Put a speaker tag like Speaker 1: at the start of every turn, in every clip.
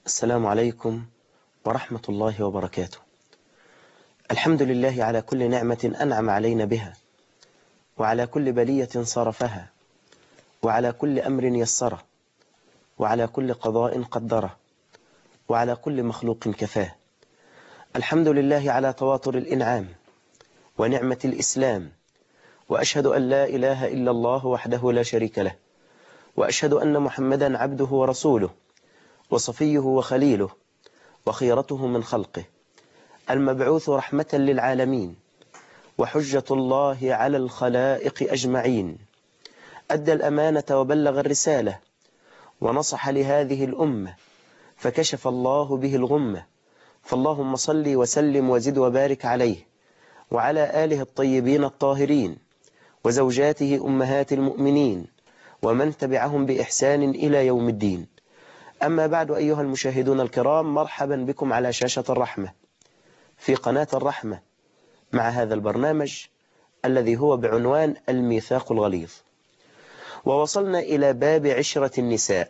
Speaker 1: السلام عليكم ورحمة الله وبركاته. الحمد لله على كل نعمة أنعم علينا بها، وعلى كل بلية صرفها، وعلى كل أمر يسره، وعلى كل قضاء قدره، وعلى كل مخلوق كفاه. الحمد لله على تواتر الإنعام ونعمة الإسلام، وأشهد أن لا إله إلا الله وحده لا شريك له، وأشهد أن محمدا عبده ورسوله وصفيه وخليله وخيرته من خلقه، المبعوث رحمة للعالمين وحجة الله على الخلائق أجمعين. أدى الأمانة وبلغ الرسالة ونصح لهذه الأمة فكشف الله به الغمة، فاللهم صل وسلم وزد وبارك عليه وعلى آله الطيبين الطاهرين وزوجاته أمهات المؤمنين ومن تبعهم بإحسان إلى يوم الدين. أما بعد، أيها المشاهدون الكرام، مرحبا بكم على شاشة الرحمة في قناة الرحمة مع هذا البرنامج الذي هو بعنوان الميثاق الغليظ. ووصلنا إلى باب عشرة النساء،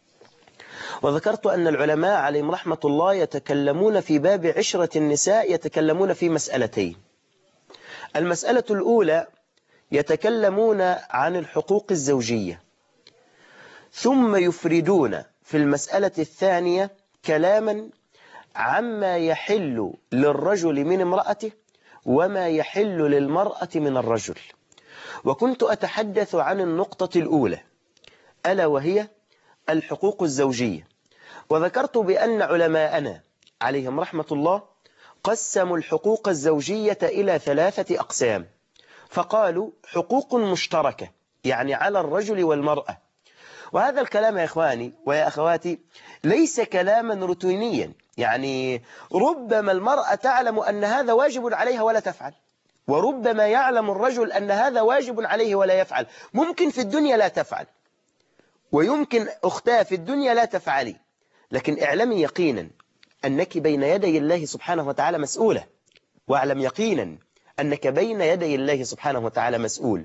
Speaker 1: وذكرت أن العلماء عليهم رحمة الله يتكلمون في باب عشرة النساء، يتكلمون في مسألتين. المسألة الأولى يتكلمون عن الحقوق الزوجية، ثم يفردون في المسألة الثانية كلاما عما يحل للرجل من امرأته وما يحل للمرأة من الرجل. وكنت أتحدث عن النقطة الأولى ألا وهي الحقوق الزوجية، وذكرت بأن علماءنا عليهم رحمة الله قسموا الحقوق الزوجية إلى 3 أقسام، فقالوا حقوق مشتركة يعني على الرجل والمرأة. وهذا الكلام يا إخواني ويا أخواتي ليس كلاما روتينيا، يعني ربما المرأة تعلم أن هذا واجب عليها ولا تفعل، وربما يعلم الرجل أن هذا واجب عليه ولا يفعل. ممكن في الدنيا لا تفعل، ويمكن أختها في الدنيا لا تفعلي، لكن اعلمي يقينا أنك بين يدي الله سبحانه وتعالى مسؤولة، واعلم يقينا أنك بين يدي الله سبحانه وتعالى مسؤول.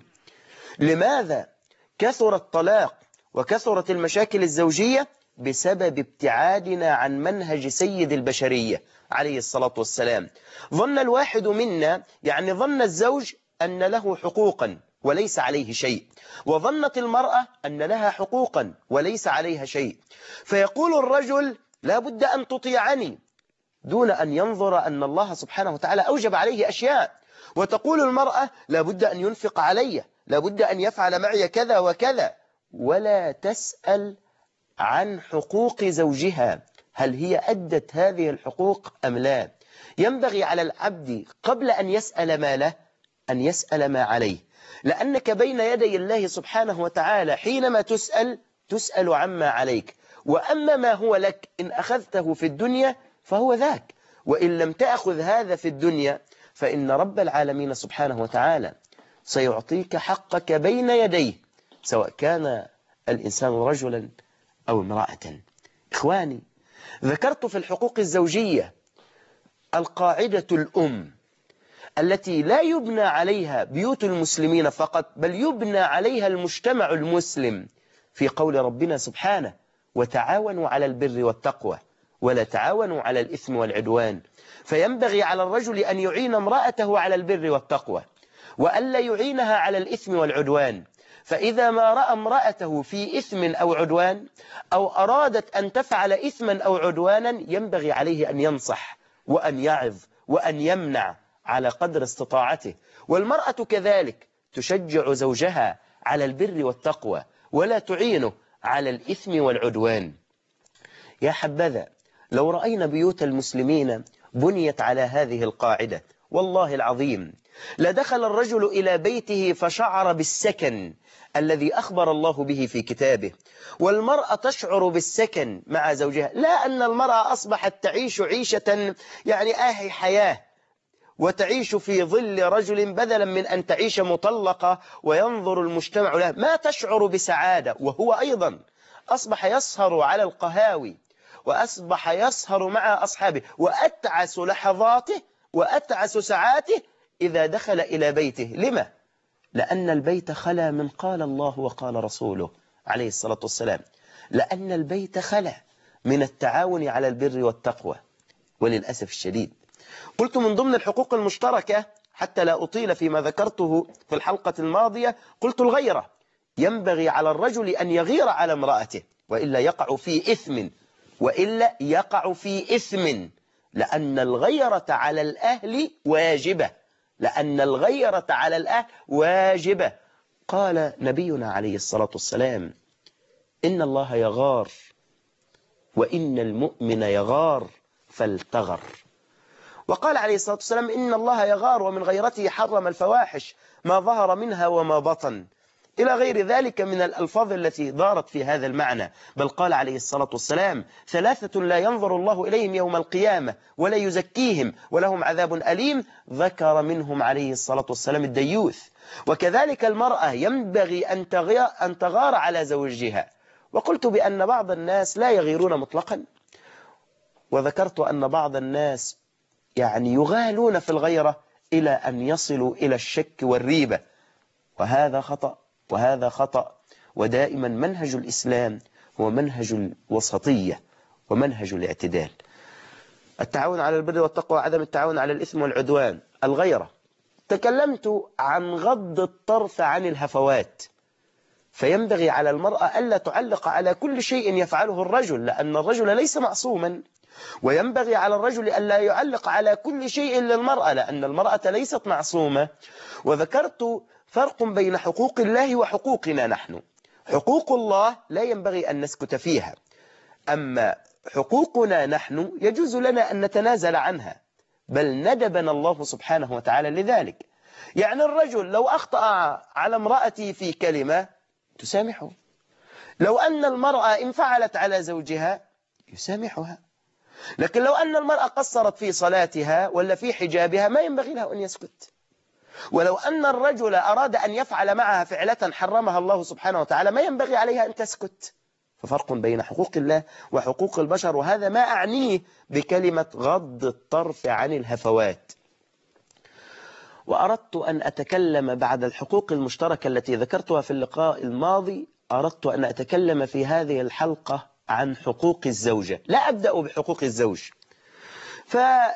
Speaker 1: لماذا كثر الطلاق وكثرت المشاكل الزوجية؟ بسبب ابتعادنا عن منهج سيد البشرية عليه الصلاة والسلام. ظن الواحد منا، يعني ظن الزوج أن له حقوقا وليس عليه شيء، وظنت المرأة أن لها حقوقا وليس عليها شيء. فيقول الرجل لا بد أن تطيعني دون أن ينظر أن الله سبحانه وتعالى أوجب عليه أشياء، وتقول المرأة لا بد أن ينفق علي، لا بد أن يفعل معي كذا وكذا، ولا تسأل عن حقوق زوجها، هل هي أدت هذه الحقوق أم لا. ينبغي على العبد قبل أن يسأل ما له أن يسأل ما عليه، لأنك بين يدي الله سبحانه وتعالى حينما تسأل عما عليك، وأما ما هو لك إن أخذته في الدنيا فهو ذاك، وإن لم تأخذ هذا في الدنيا فإن رب العالمين سبحانه وتعالى سيعطيك حقك بين يديه، سواء كان الإنسان رجلا أو امرأة. إخواني، ذكرت في الحقوق الزوجية القاعدة الأم التي لا يبنى عليها بيوت المسلمين فقط، بل يبنى عليها المجتمع المسلم في قول ربنا سبحانه وتعاونوا على البر والتقوى ولا تعاونوا على الإثم والعدوان. فينبغي على الرجل أن يعين امرأته على البر والتقوى وألا يعينها على الإثم والعدوان. فإذا ما رأى امرأته في إثم أو عدوان أو أرادت أن تفعل إثما أو عدوانا ينبغي عليه أن ينصح وأن يعظ وأن يمنع على قدر استطاعته. والمرأة كذلك تشجع زوجها على البر والتقوى ولا تعينه على الإثم والعدوان. يا حبذا لو رأينا بيوت المسلمين بنيت على هذه القاعدة، والله العظيم لدخل الرجل إلى بيته فشعر بالسكن الذي أخبر الله به في كتابه، والمرأة تشعر بالسكن مع زوجها. لا أن المرأة أصبحت تعيش عيشة يعني حياة وتعيش في ظل رجل بدلا من أن تعيش مطلقة وينظر المجتمع لها، ما تشعر بسعادة. وهو أيضا أصبح يسهر على القهاوي وأصبح يسهر مع أصحابه، وأتعس لحظاته وأتعس ساعاته إذا دخل إلى بيته. لما؟ لأن البيت خلا من قال الله وقال رسوله عليه الصلاة والسلام، لأن البيت خلا من التعاون على البر والتقوى. وللأسف الشديد قلت من ضمن الحقوق المشتركة حتى لا أطيل فيما ذكرته في الحلقة الماضية، قلت الغيرة. ينبغي على الرجل أن يغير على امرأته وإلا يقع في إثم، وإلا يقع في إثم، لأن الغيرة على الأهل واجبة، لأن الغيرة على الأهل واجبة. قال نبينا عليه الصلاة والسلام: إن الله يغار وإن المؤمن يغار فالتغر. وقال عليه الصلاة والسلام: إن الله يغار ومن غيرته حرم الفواحش ما ظهر منها وما بطن، إلى غير ذلك من الألفاظ التي دارت في هذا المعنى. بل قال عليه الصلاة والسلام: ثلاثة لا ينظر الله إليهم يوم القيامة ولا يزكيهم ولهم عذاب أليم. ذكر منهم عليه الصلاة والسلام الديوث. وكذلك المرأة ينبغي أن تغار على زوجها. وقلت بأن بعض الناس لا يغيرون مطلقا، وذكرت أن بعض الناس يعني يغالون في الغيرة إلى أن يصلوا إلى الشك والريبة، وهذا خطأ وهذا خطأ. ودائما منهج الإسلام هو منهج الوسطية ومنهج الاعتدال. التعاون على البر والتقوى، عدم التعاون على الإثم والعدوان. الغيرة، تكلمت عن غض الطرف عن الهفوات، فينبغي على المرأة ألا تعلق على كل شيء يفعله الرجل، لأن الرجل ليس معصوما. وينبغي على الرجل ألا يعلق على كل شيء للمرأة، لأن المرأة ليست معصومة. وذكرت فرق بين حقوق الله وحقوقنا نحن. حقوق الله لا ينبغي أن نسكت فيها، أما حقوقنا نحن يجوز لنا أن نتنازل عنها، بل ندبنا الله سبحانه وتعالى لذلك. يعني الرجل لو أخطأ على امرأته في كلمة تسامحه، لو أن المرأة إن فعلت على زوجها يسامحها، لكن لو أن المرأة قصرت في صلاتها ولا في حجابها ما ينبغي له أن يسكت. ولو أن الرجل أراد أن يفعل معها فعلة حرمها الله سبحانه وتعالى ما ينبغي عليها أن تسكت. ففرق بين حقوق الله وحقوق البشر، وهذا ما أعنيه بكلمة غض الطرف عن الهفوات. وأردت أن أتكلم بعد الحقوق المشتركة التي ذكرتها في اللقاء الماضي، أردت أن أتكلم في هذه الحلقة عن حقوق الزوجة. لا أبدأ بحقوق الزوج، فمنا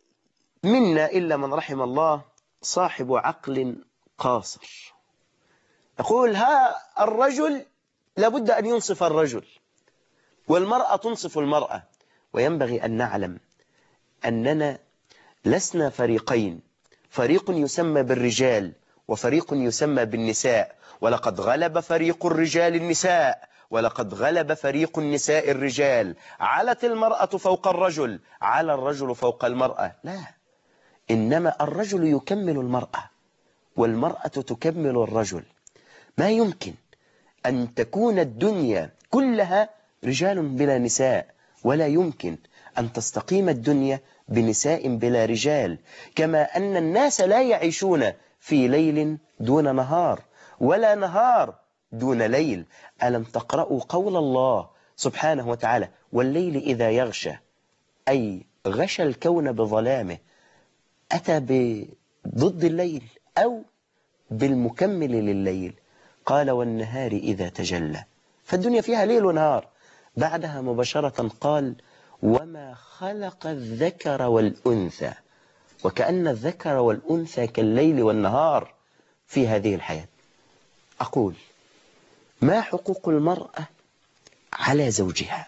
Speaker 1: إلا من رحم الله صاحب عقل قاصر يقول: ها الرجل لابد أن ينصف الرجل والمرأة تنصف المرأة. وينبغي أن نعلم أننا لسنا فريقين، فريق يسمى بالرجال وفريق يسمى بالنساء، ولقد غلب فريق الرجال النساء ولقد غلب فريق النساء الرجال. علت المرأة فوق الرجل، على الرجل فوق المرأة. لا، إنما الرجل يكمل المرأة والمرأة تكمل الرجل. ما يمكن أن تكون الدنيا كلها رجال بلا نساء، ولا يمكن أن تستقيم الدنيا بنساء بلا رجال. كما أن الناس لا يعيشون في ليل دون نهار ولا نهار دون ليل. ألم تقرأوا قول الله سبحانه وتعالى: والليل إذا يغشى، أي غشى الكون بظلامه، أتى بضد الليل أو بالمكمل لليل. قال: والنهار إذا تجلى. فالدنيا فيها ليل ونهار. بعدها مباشرة قال: وما خلق الذكر والأنثى. وكأن الذكر والأنثى كالليل والنهار في هذه الحياة. أقول: ما حقوق المرأة على زوجها؟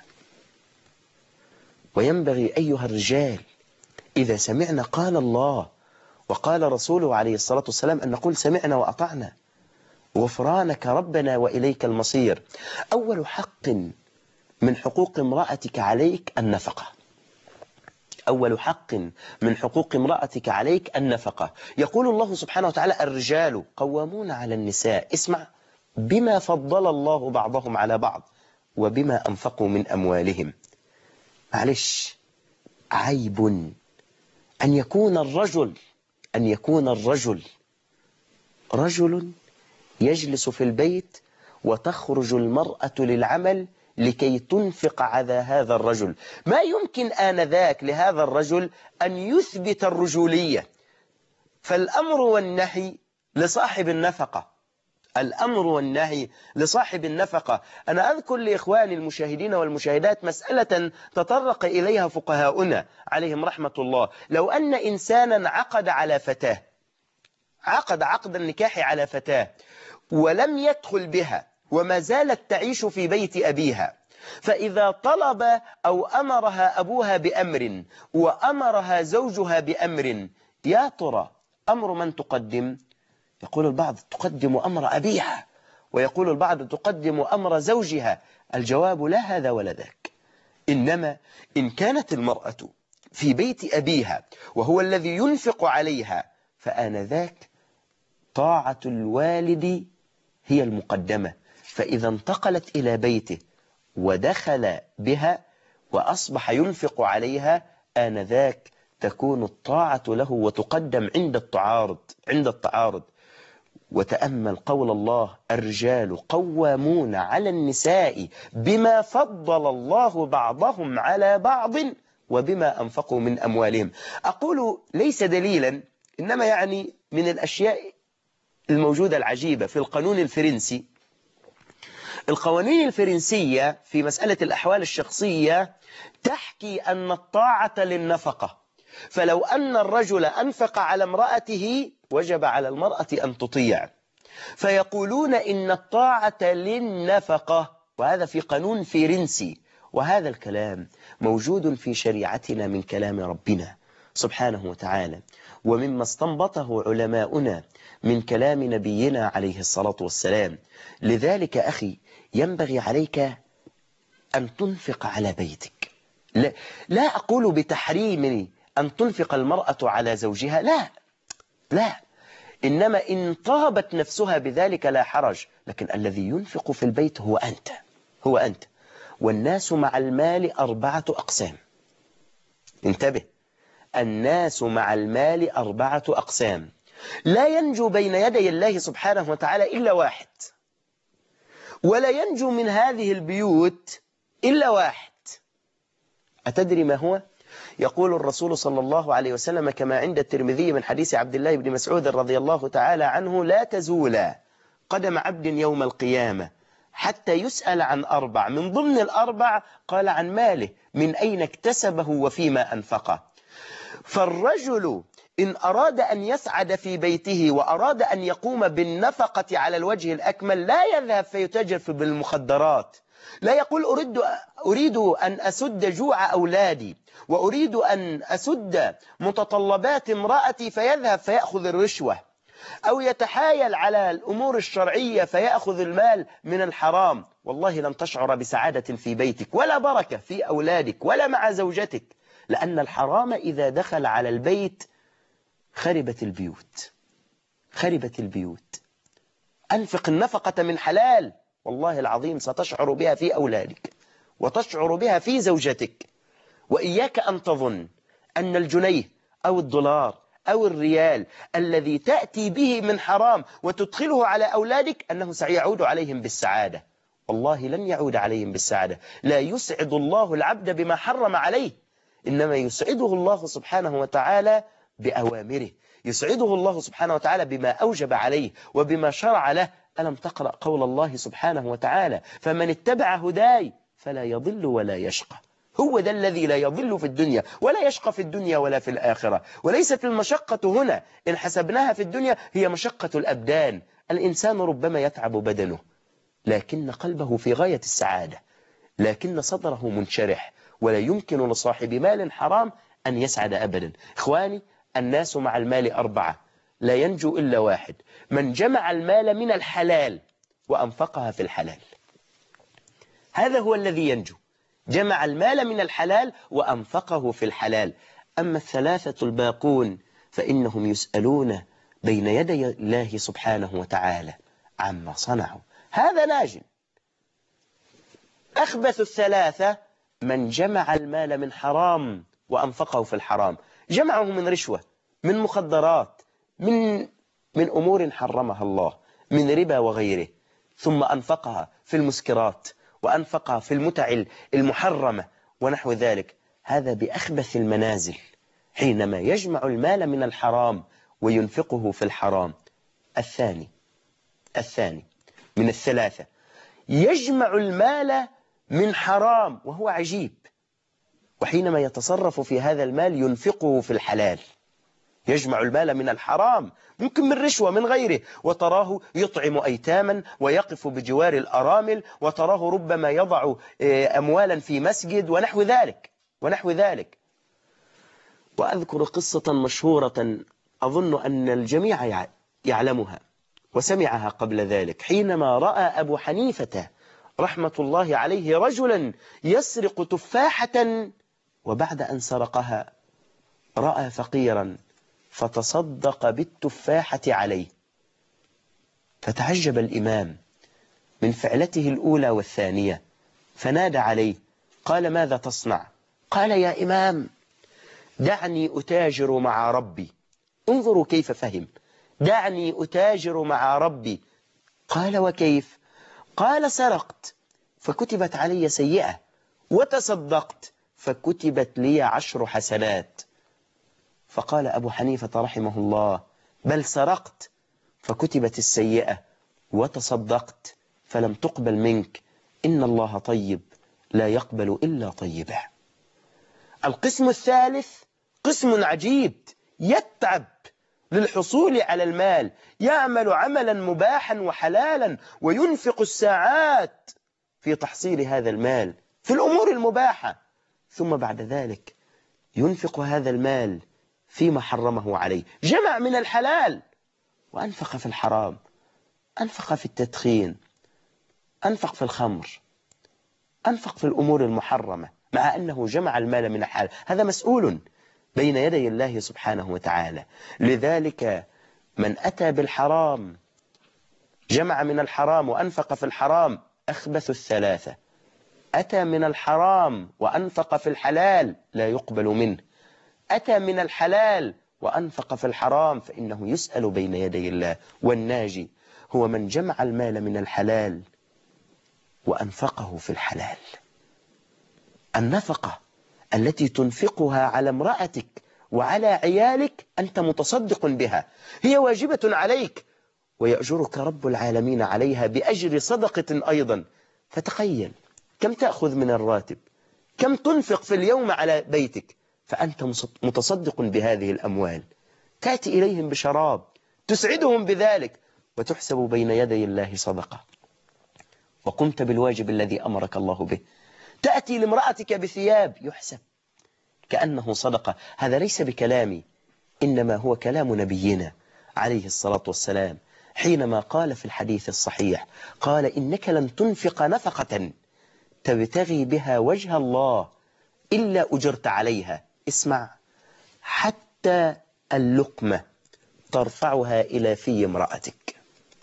Speaker 1: وينبغي أيها الرجال إذا سمعنا قال الله وقال رسوله عليه الصلاة والسلام أن نقول: سمعنا وأطعنا، غفرانك ربنا وإليك المصير. أول حق من حقوق امرأتك عليك النفقة. أول حق من حقوق امرأتك عليك النفقة. يقول الله سبحانه وتعالى: الرجال قوامون على النساء. اسمع: بما فضل الله بعضهم على بعض وبما أنفقوا من أموالهم. معلش، عيب أن يكون الرجل رجل يجلس في البيت وتخرج المرأة للعمل لكي تنفق على هذا الرجل. ما يمكن آنذاك لهذا الرجل أن يثبت الرجولية، فالأمر والنهي لصاحب النفقة. الأمر والنهي لصاحب النفقة. أنا أذكر لإخواني المشاهدين والمشاهدات مسألة تطرق إليها فقهاؤنا عليهم رحمة الله. لو أن إنسانا عقد على فتاة، عقد عقد النكاح على فتاة ولم يدخل بها وما زالت تعيش في بيت أبيها، فإذا طلب أو أمرها أبوها بأمر وأمرها زوجها بأمر، يا ترى أمر من تقدم؟ يقول البعض تقدم أمر أبيها، ويقول البعض تقدم أمر زوجها. الجواب لا هذا ولا ذاك، إنما إن كانت المرأة في بيت أبيها وهو الذي ينفق عليها، فآنذاك طاعة الوالد هي المقدمة. فإذا انتقلت إلى بيته ودخل بها وأصبح ينفق عليها، آنذاك تكون الطاعة له وتقدم عند التعارض. وتأمل قول الله: الرجال قوامون على النساء بما فضل الله بعضهم على بعض وبما أنفقوا من أموالهم. أقول ليس دليلا، إنما يعني من الأشياء الموجودة العجيبة في القانون الفرنسي. القوانين الفرنسية في مسألة الأحوال الشخصية تحكي أن الطاعة للنفقة، فلو أن الرجل أنفق على امرأته وجب على المرأة أن تطيع، فيقولون إن الطاعة للنفقة، وهذا في قانون فرنسي. وهذا الكلام موجود في شريعتنا من كلام ربنا سبحانه وتعالى، ومما استنبطه علماؤنا من كلام نبينا عليه الصلاة والسلام. لذلك أخي ينبغي عليك أن تنفق على بيتك. لا أقول بتحريم أن تنفق المرأة على زوجها، لا، إنما إن طابت نفسها بذلك لا حرج، لكن الذي ينفق في البيت هو أنت. والناس مع المال 4 أقسام. انتبه، الناس مع المال 4 أقسام. لا ينجو بين يدي الله سبحانه وتعالى إلا واحد، ولا ينجو من هذه البيوت إلا واحد. أتدري ما هو؟ يقول الرسول صلى الله عليه وسلم كما عند الترمذي من حديث عبد الله بن مسعود رضي الله تعالى عنه: لا تزول قدم عبد يوم القيامة حتى يسأل عن 4. من ضمن 4 قال: عن ماله، من أين اكتسبه وفيما أنفقه. فالرجل إن أراد أن يسعد في بيته وأراد أن يقوم بالنفقة على الوجه الأكمل، لا يذهب فيتاجر بالمخدرات، لا يقول أريد أن أسد جوع أولادي وأريد أن أسد متطلبات امرأتي فيذهب فيأخذ الرشوة، أو يتحايل على الأمور الشرعية فيأخذ المال من الحرام. والله لن تشعر بسعادة في بيتك ولا بركة في أولادك ولا مع زوجتك، لأن الحرام إذا دخل على البيت خربت البيوت. أنفق النفقة من حلال، والله العظيم ستشعر بها في أولادك وتشعر بها في زوجتك. وإياك أن تظن أن الجنيه أو الدولار أو الريال الذي تأتي به من حرام وتدخله على أولادك أنه سيعود عليهم بالسعادة. والله لن يعود عليهم بالسعادة. لا يسعد الله العبد بما حرم عليه، إنما يسعده الله سبحانه وتعالى بأوامره، يسعده الله سبحانه وتعالى بما أوجب عليه وبما شرع له. ألم تقرأ قول الله سبحانه وتعالى: فمن اتبع هداي فلا يضل ولا يشقى. هو ده الذي لا يضل في الدنيا ولا يشقى في الدنيا ولا في الآخرة. وليست المشقة هنا إن حسبناها في الدنيا هي مشقة الأبدان. الإنسان ربما يتعب بدنه لكن قلبه في غاية السعادة، لكن صدره منشرح، ولا يمكن لصاحب مال حرام أن يسعد أبدا. إخواني، الناس مع المال 4، لا ينجو إلا واحد: من جمع المال من الحلال وأنفقها في الحلال. هذا هو الذي ينجو، جمع المال من الحلال وأنفقه في الحلال. أما 3 الباقون فإنهم يسألون بين يدي الله سبحانه وتعالى عما صنعوا. هذا ناج. أخبث 3 من جمع المال من حرام وأنفقه في الحرام، جمعه من رشوة، من مخدرات، من أمور حرمها الله، من ربا وغيره، ثم أنفقها في المسكرات وأنفقها في المتع المحرمة ونحو ذلك. هذا بأخبث المنازل حينما يجمع المال من الحرام وينفقه في الحرام. الثاني الثاني من الثلاثة يجمع المال من حرام وهو عجيب، وحينما يتصرف في هذا المال ينفقه في الحلال. يجمع المال من الحرام، ممكن من رشوة من غيره، وتراه يطعم أيتاما ويقف بجوار الأرامل، وتراه ربما يضع أموالا في مسجد ونحو ذلك ونحو ذلك. وأذكر قصة مشهورة أظن أن الجميع يعلمها وسمعها قبل ذلك، حينما رأى أبو حنيفة رحمة الله عليه رجلا يسرق تفاحة، وبعد أن سرقها رأى فقيرا فتصدق بالتفاحة عليه، فتعجب الإمام من فعلته الأولى والثانية، فنادى عليه قال: ماذا تصنع؟ قال: يا إمام دعني أتاجر مع ربي. انظروا كيف فهم، دعني أتاجر مع ربي. قال: وكيف؟ قال: سرقت فكتبت علي سيئة، وتصدقت فكتبت لي 10 حسنات. فقال أبو حنيفة رحمه الله: بل سرقت فكتبت السيئة، وتصدقت فلم تقبل منك، إن الله طيب لا يقبل إلا طيبه. القسم الثالث قسم عجيب، يتعب للحصول على المال، يعمل عملا مباحا وحلالا، وينفق الساعات في تحصيل هذا المال في الأمور المباحة، ثم بعد ذلك ينفق هذا المال فيما حرمه عليه. جمع من الحلال وأنفق في الحرام، أنفق في التدخين، أنفق في الخمر، أنفق في الأمور المحرمة، مع أنه جمع المال من الحلال. هذا مسؤول بين يدي الله سبحانه وتعالى. لذلك من أتى بالحرام، جمع من الحرام وأنفق في الحرام، أخبث الثلاثة. أتى من الحرام وأنفق في الحلال لا يقبل منه، أتى من الحلال وأنفق في الحرام فإنه يسأل بين يدي الله. والناجي هو من جمع المال من الحلال وأنفقه في الحلال. النفقة التي تنفقها على امرأتك وعلى عيالك أنت متصدق بها، هي واجبة عليك، ويأجرك رب العالمين عليها بأجر صدقة أيضا. فتخيل كم تأخذ من الراتب، كم تنفق في اليوم على بيتك، فأنت متصدق بهذه الأموال. تأتي إليهم بشراب تسعدهم بذلك، وتحسب بين يدي الله صدقة، وقمت بالواجب الذي أمرك الله به. تأتي لامرأتك بثياب يحسب كأنه صدقة. هذا ليس بكلامي، إنما هو كلام نبينا عليه الصلاة والسلام، حينما قال في الحديث الصحيح، قال: إنك لن تنفق نفقة تبتغي بها وجه الله إلا أجرت عليها. اسمع، حتى اللقمة ترفعها إلى في امرأتك،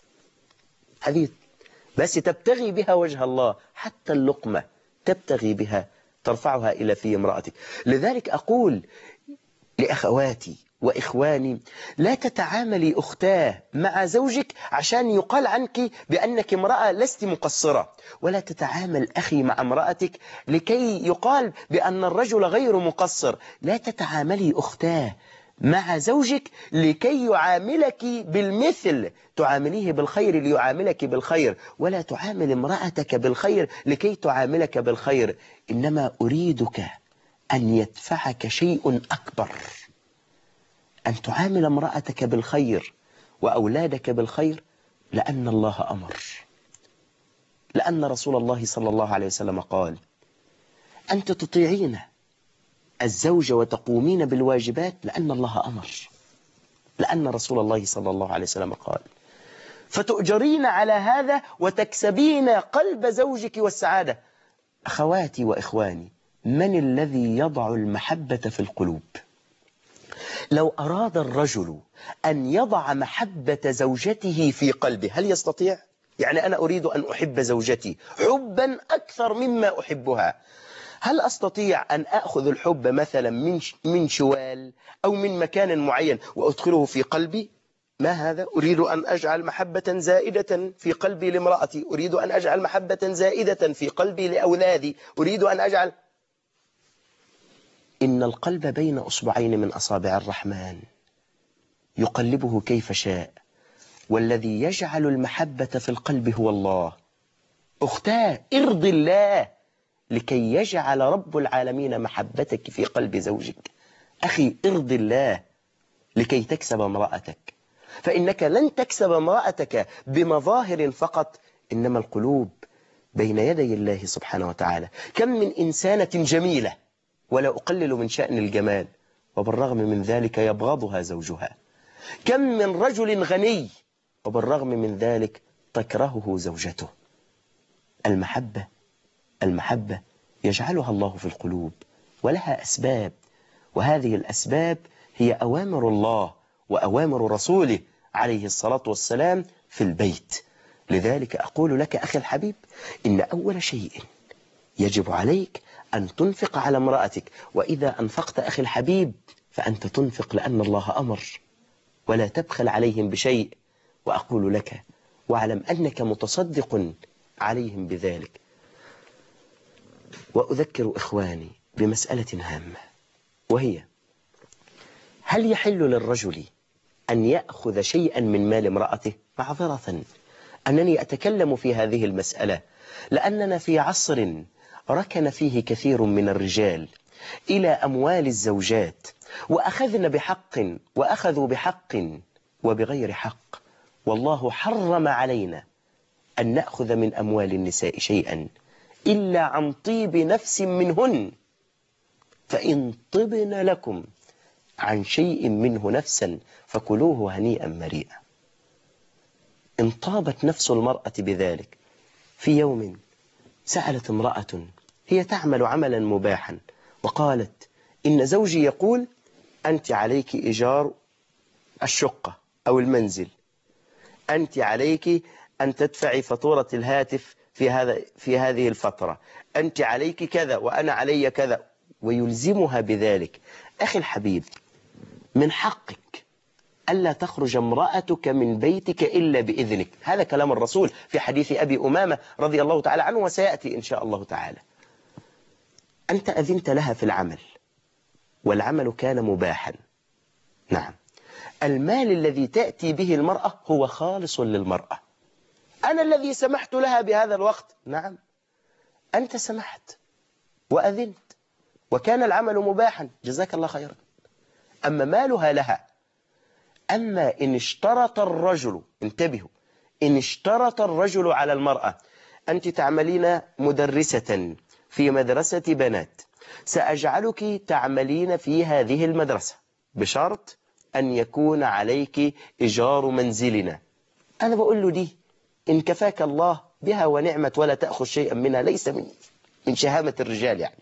Speaker 1: هذه بس تبتغي بها وجه الله، حتى اللقمة تبتغي بها ترفعها إلى في امرأتك. لذلك أقول لأخواتي وإخواني: لا تتعاملي أختاه مع زوجك عشان يقال عنك بأنك امرأة لست مقصرة، ولا تتعامل أخي مع امرأتك لكي يقال بأن الرجل غير مقصر. لا تتعاملي أختاه مع زوجك لكي يعاملك بالمثل، تعامليه بالخير ليعاملك بالخير، ولا تعامل امرأتك بالخير لكي تعاملك بالخير. إنما أريدك أن يدفعك شيء أكبر، أن تعامل امرأتك بالخير وأولادك بالخير، لأن الله أمر، لأن رسول الله صلى الله عليه وسلم قال: أنت تطيعين الزوج وتقومين بالواجبات لأن الله أمر، لأن رسول الله صلى الله عليه وسلم قال، فتؤجرين على هذا وتكسبين قلب زوجك والسعادة. أخواتي وإخواني، من الذي يضع المحبة في القلوب؟ لو أراد الرجل أن يضع محبة زوجته في قلبه هل يستطيع؟ يعني أنا أريد أن أحب زوجتي حبا أكثر مما أحبها، هل أستطيع أن أخذ الحب مثلا من شوال أو من مكان معين وأدخله في قلبي؟ ما هذا؟ أريد أن أجعل محبة زائدة في قلبي لامرأتي، أريد أن أجعل محبة زائدة في قلبي لأولادي، أريد أن أجعل. إن القلب بين أصبعين من أصابع الرحمن يقلبه كيف شاء، والذي يجعل المحبة في القلب هو الله. أختاه، ارضي الله لكي يجعل رب العالمين محبتك في قلب زوجك. أخي، ارضي الله لكي تكسب امرأتك، فإنك لن تكسب امرأتك بمظاهر فقط، إنما القلوب بين يدي الله سبحانه وتعالى. كم من إنسانة جميلة، ولا أقلل من شأن الجمال، وبالرغم من ذلك يبغضها زوجها. كم من رجل غني، وبالرغم من ذلك تكرهه زوجته. المحبة يجعلها الله في القلوب، ولها أسباب، وهذه الأسباب هي أوامر الله وأوامر رسوله عليه الصلاة والسلام في البيت. لذلك أقول لك أخي الحبيب، إن أول شيء يجب عليك أن تنفق على امرأتك. وإذا أنفقت أخي الحبيب فأنت تنفق لأن الله أمر، ولا تبخل عليهم بشيء. وأقول لك واعلم أنك متصدق عليهم بذلك. وأذكر إخواني بمسألة هامة، وهي: هل يحل للرجل أن يأخذ شيئا من مال امرأته؟ معذرة أنني أتكلم في هذه المسألة، لأننا في عصر ركن فيه كثير من الرجال إلى أموال الزوجات، وأخذن بحق وأخذوا بحق وبغير حق. والله حرم علينا أن نأخذ من أموال النساء شيئا إلا عن طيب نفس منهن، فإن طبن لكم عن شيء منه نفسا فكلوه هنيئا مريئا. إن طابت نفس المرأة بذلك. في يوم سألت امرأة هي تعمل عملا مباحا، وقالت: إن زوجي يقول أنت عليك إيجار الشقة أو المنزل، أنت عليك أن تدفعي فاتورة الهاتف في هذه الفترة، أنت عليك كذا وأنا علي كذا، ويلزمها بذلك. أخي الحبيب، من حقك ألا تخرج امرأتك من بيتك إلا بإذنك. هذا كلام الرسول في حديث أبي أمامة رضي الله تعالى عنه، وسيأتي إن شاء الله تعالى. أنت أذنت لها في العمل، والعمل كان مباحا. نعم، المال الذي تأتي به المرأة هو خالص للمرأة. أنا الذي سمحت لها بهذا الوقت. نعم، أنت سمحت وأذنت وكان العمل مباحا، جزاك الله خيرا. أما مالها لها. أما إن اشترط الرجل، انتبهوا، إن اشترط الرجل على المرأة: أنت تعملين مدرسة في مدرسة بنات، سأجعلك تعملين في هذه المدرسة بشرط أن يكون عليك إيجار منزلنا. أنا بقول له دي إن كفاك الله بها ونعمت ولا تأخذ شيئا منها، ليس من شهامة الرجال يعني،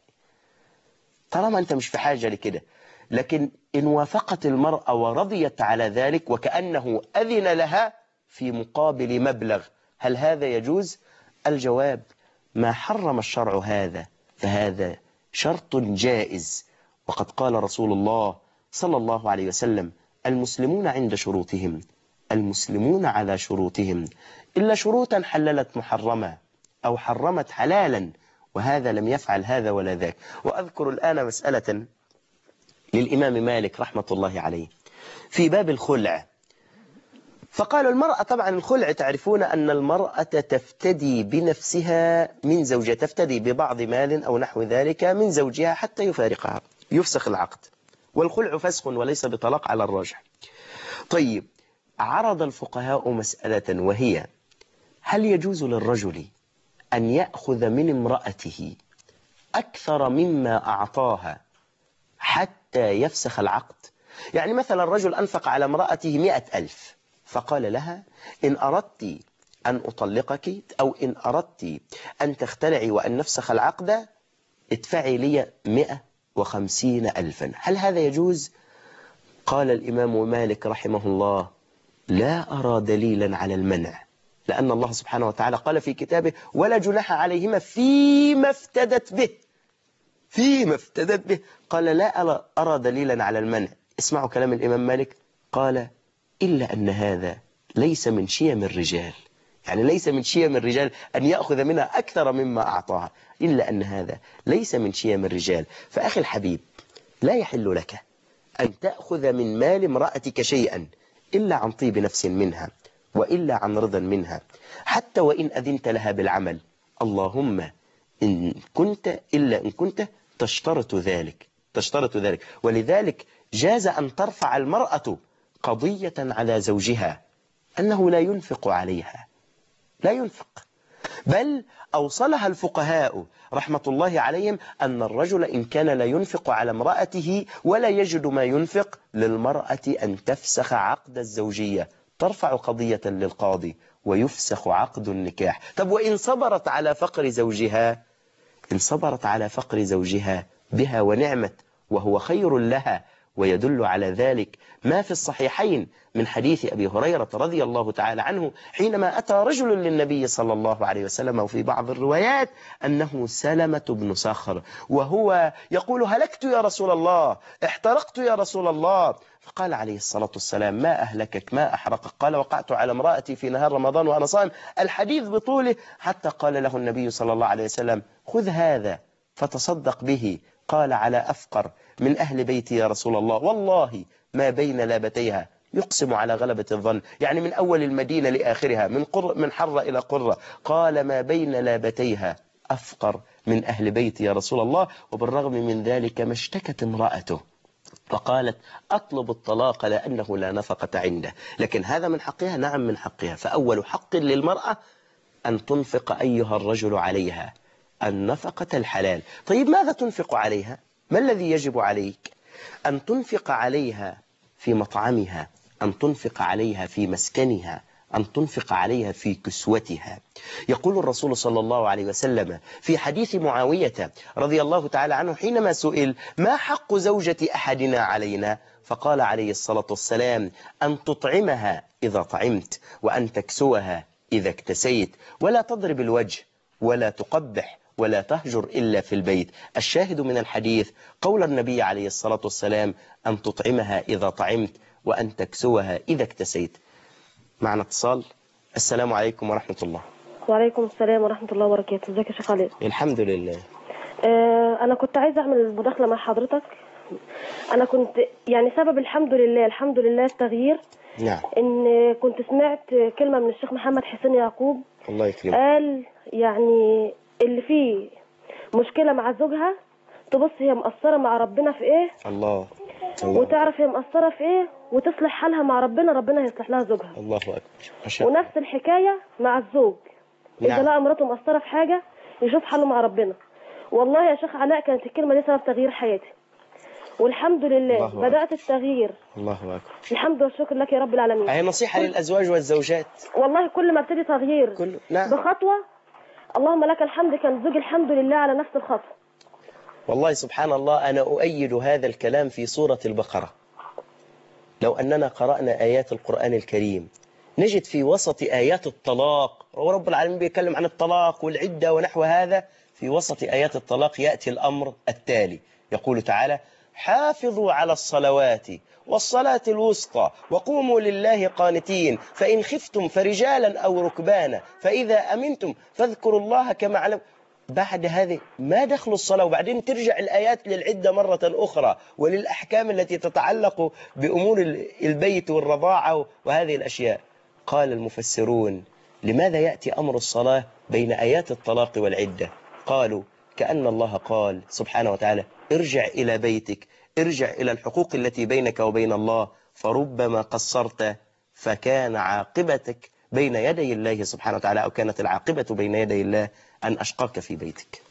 Speaker 1: طالما أنت مش في حاجة لكده. لكن إن وافقت المرأة ورضيت على ذلك وكأنه أذن لها في مقابل مبلغ، هل هذا يجوز؟ الجواب: ما حرم الشرع هذا، فهذا شرط جائز. وقد قال رسول الله صلى الله عليه وسلم: المسلمون عند شروطهم، المسلمون على شروطهم، إلا شروطا حللت محرما أو حرمت حلالا، وهذا لم يفعل هذا ولا ذاك. وأذكر الآن مسألة للإمام مالك رحمة الله عليه في باب الخلع. فقال المرأة، طبعا الخلع تعرفون أن المرأة تفتدي بنفسها من زوجها، تفتدي ببعض مال أو نحو ذلك من زوجها حتى يفارقها، يفسخ العقد، والخلع فسخ وليس بطلاق على الراجح. طيب، عرض الفقهاء مسألة، وهي: هل يجوز للرجل أن يأخذ من امرأته أكثر مما أعطاها حتى يفسخ العقد؟ يعني مثلا الرجل أنفق على امرأته 100,000، فقال لها: إن أردت أن أطلقك أو إن أردت أن تختلعي وأن نفسخ العقد ادفعي لي 150,000. هل هذا يجوز؟ قال الإمام مالك رحمه الله: لا أرى دليلا على المنع، لأن الله سبحانه وتعالى قال في كتابه: ولا جناح عليهما فيما افتدت به، فيما افتدت به. قال: لا أرى دليلا على المنع. اسمعوا كلام الإمام مالك، قال: إلا أن هذا ليس من شيم الرجال، يعني ليس من شيم الرجال أن يأخذ منها أكثر مما أعطاها، إلا أن هذا ليس من شيم الرجال. فأخي الحبيب، لا يحل لك أن تأخذ من مال امرأتك شيئا إلا عن طيب نفس منها. وإلا عن رضا منها، حتى وإن أذنت لها بالعمل. اللهم إن كنت إلا إن كنت تشترط ذلك. ولذلك جاز أن ترفع المرأة قضية على زوجها أنه لا ينفق عليها، لا ينفق، بل أوصلها الفقهاء رحمة الله عليهم أن الرجل إن كان لا ينفق على امرأته ولا يجد ما ينفق، للمرأة أن تفسخ عقد الزوجية، ترفع قضية للقاضي ويفسخ عقد النكاح. طب وإن صبرت على فقر زوجها، إن صبرت على فقر زوجها بها ونعمت، وهو خير لها. ويدل على ذلك ما في الصحيحين من حديث أبي هريرة رضي الله تعالى عنه حينما أتى رجل للنبي صلى الله عليه وسلم، وفي بعض الروايات أنه سلمة بن صخر، وهو يقول: هلكت يا رسول الله، احترقت يا رسول الله. فقال عليه الصلاة والسلام: ما أهلكك، ما أحرقك؟ قال: وقعت على امرأتي في نهار رمضان وأنا صائم. الحديث بطوله، حتى قال له النبي صلى الله عليه وسلم: خذ هذا فتصدق به. قال: على أفقر من أهل بيتي يا رسول الله، والله ما بين لابتيها، يقسم على غلبة الظن، يعني من أول المدينة لآخرها، من حرة إلى قرة، قال: ما بين لابتيها أفقر من أهل بيتي يا رسول الله. وبالرغم من ذلك ما اشتكت امرأته فقالت: أطلب الطلاق لأنه لا نفقة عنده. لكن هذا من حقها؟ نعم من حقها. فأول حق للمرأة أن تنفق أيها الرجل عليها النفقة الحلال. طيب ماذا تنفق عليها؟ ما الذي يجب عليك؟ أن تنفق عليها في مطعمها، أن تنفق عليها في مسكنها، أن تنفق عليها في كسوتها. يقول الرسول صلى الله عليه وسلم في حديث معاوية رضي الله تعالى عنه حينما سئل: ما حق زوجة أحدنا علينا؟ فقال عليه الصلاة والسلام: أن تطعمها إذا طعمت، وأن تكسوها إذا اكتسيت، ولا تضرب الوجه، ولا تقبح، ولا تهجر إلا في البيت. الشاهد من الحديث قول النبي عليه الصلاة والسلام: أن تطعمها إذا طعمت، وأن تكسوها إذا اكتسيت. معنا اتصال. السلام عليكم ورحمة الله.
Speaker 2: وعليكم السلام ورحمة الله وبركاته. ازيك يا شيخ علي؟
Speaker 1: الحمد لله.
Speaker 2: أنا كنت عايزة أعمل المداخلة مع حضرتك. أنا كنت يعني سبب الحمد لله التغيير.
Speaker 1: نعم.
Speaker 2: إن كنت سمعت كلمة من الشيخ محمد حسين يعقوب،
Speaker 1: الله يكرمك.
Speaker 2: قال يعني اللي فيه مشكلة مع زوجها تبص هي مقصرة مع ربنا في إيه،
Speaker 1: الله.
Speaker 2: وتعرف هي مقصرة في إيه وتصلح حالها مع ربنا، ربنا هيصلح لها زوجها.
Speaker 1: الله أكبر. ما شاء الله.
Speaker 2: ونفس الحكاية مع الزوج.
Speaker 1: نعم.
Speaker 2: إذا لقى مراته مقصرة في حاجة يشوف حاله مع ربنا. والله يا شيخ علاء كانت الكلمة دي سبب تغيير حياتي، والحمد لله بدأت التغيير.
Speaker 1: الله أكبر.
Speaker 2: الحمد والشكر لك يا رب العالمين.
Speaker 1: هي نصيحة للأزواج والزوجات.
Speaker 2: والله كل ما ابتدي تغيير
Speaker 1: نعم.
Speaker 2: بخطوة، اللهم لك الحمد، كان زوجي الحمد لله على نفس الخطوة.
Speaker 1: والله سبحان الله، أنا أؤيد هذا الكلام في سورة البقرة. لو أننا قرأنا آيات القرآن الكريم نجد في وسط آيات الطلاق، ورب العالمين بيتكلم عن الطلاق والعدة ونحو هذا، في وسط آيات الطلاق يأتي الأمر التالي، يقول تعالى: حافظوا على الصلوات والصلاة الوسطى وقوموا لله قانتين، فإن خفتم فرجالا أو ركبانا فإذا أمنتم فاذكروا الله كما علم. بعد هذه ما دخل الصلاة؟ وبعدين ترجع الآيات للعدة مرة أخرى وللأحكام التي تتعلق بأمور البيت والرضاعة وهذه الأشياء. قال المفسرون: لماذا يأتي أمر الصلاة بين آيات الطلاق والعدة؟ قالوا: كأن الله قال سبحانه وتعالى: ارجع إلى بيتك، ارجع إلى الحقوق التي بينك وبين الله، فربما قصرت فكان عاقبتك بين يدي الله سبحانه وتعالى، أو كانت العاقبة بين يدي الله أن أشقاك في بيتك.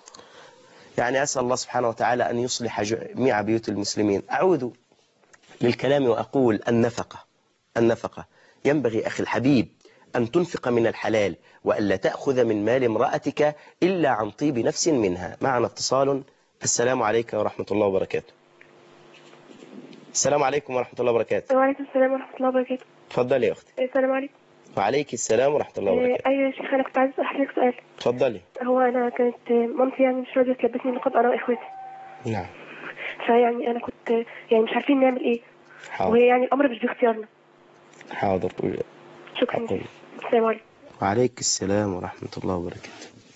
Speaker 1: يعني أسأل الله سبحانه وتعالى أن يصلح جميع بيوت المسلمين. أعود للكلام وأقول: النفقة ينبغي أخي الحبيب أن تنفق من الحلال، وألا تأخذ من مال امرأتك إلا عن طيب نفس منها. معنا اتصال. السلام عليكم ورحمة الله وبركاته. السلام عليكم ورحمة الله وبركاته.
Speaker 2: وعليكم السلام ورحمة الله وبركاته.
Speaker 1: تفضلي يا أختي.
Speaker 2: السلام عليكم.
Speaker 1: وعليك السلام ورحمة الله وبركاته.
Speaker 2: أيوة يا شيخ، أنا كنت عايز أسأل حضرتك سؤال.
Speaker 1: تفضلي.
Speaker 2: هو أنا كانت مامتي يعني مش راضية تلبسني نقاب أنا وإخواتي.
Speaker 1: نعم.
Speaker 2: فيعني أنا كنت يعني مش عارفين نعمل إيه.
Speaker 1: حاضر.
Speaker 2: وهي يعني الأمر مش باختيارنا.
Speaker 1: حاضر.
Speaker 2: شكرا. السلام عليكم.
Speaker 1: وعليك السلام ورحمة الله وبركاته.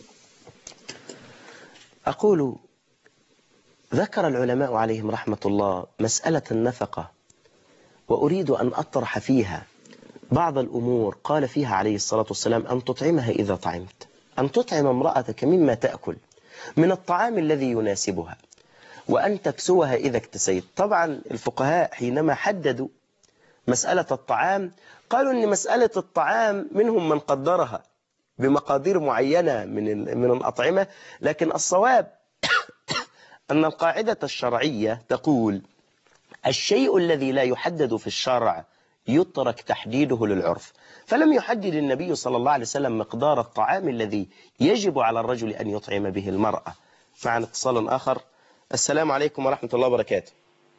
Speaker 1: أقول: ذكر العلماء عليهم رحمة الله مسألة النفقة، وأريد أن أطرح فيها بعض الأمور قال فيها عليه الصلاة والسلام أن تطعمها إذا طعمت، أن تطعم امرأتك مما تأكل من الطعام الذي يناسبها، وأن تكسوها إذا اكتسيت. طبعا الفقهاء حينما حددوا مسألة الطعام قالوا أن مسألة الطعام منهم من قدرها بمقادير معينة من الأطعمة، لكن الصواب أن القاعدة الشرعية تقول الشيء الذي لا يحدد في الشرع يترك تحديده للعرف. فلم يحدد النبي صلى الله عليه وسلم مقدار الطعام الذي يجب على الرجل أن يطعم به المرأة. معنا اتصال آخر. السلام عليكم ورحمة الله وبركاته.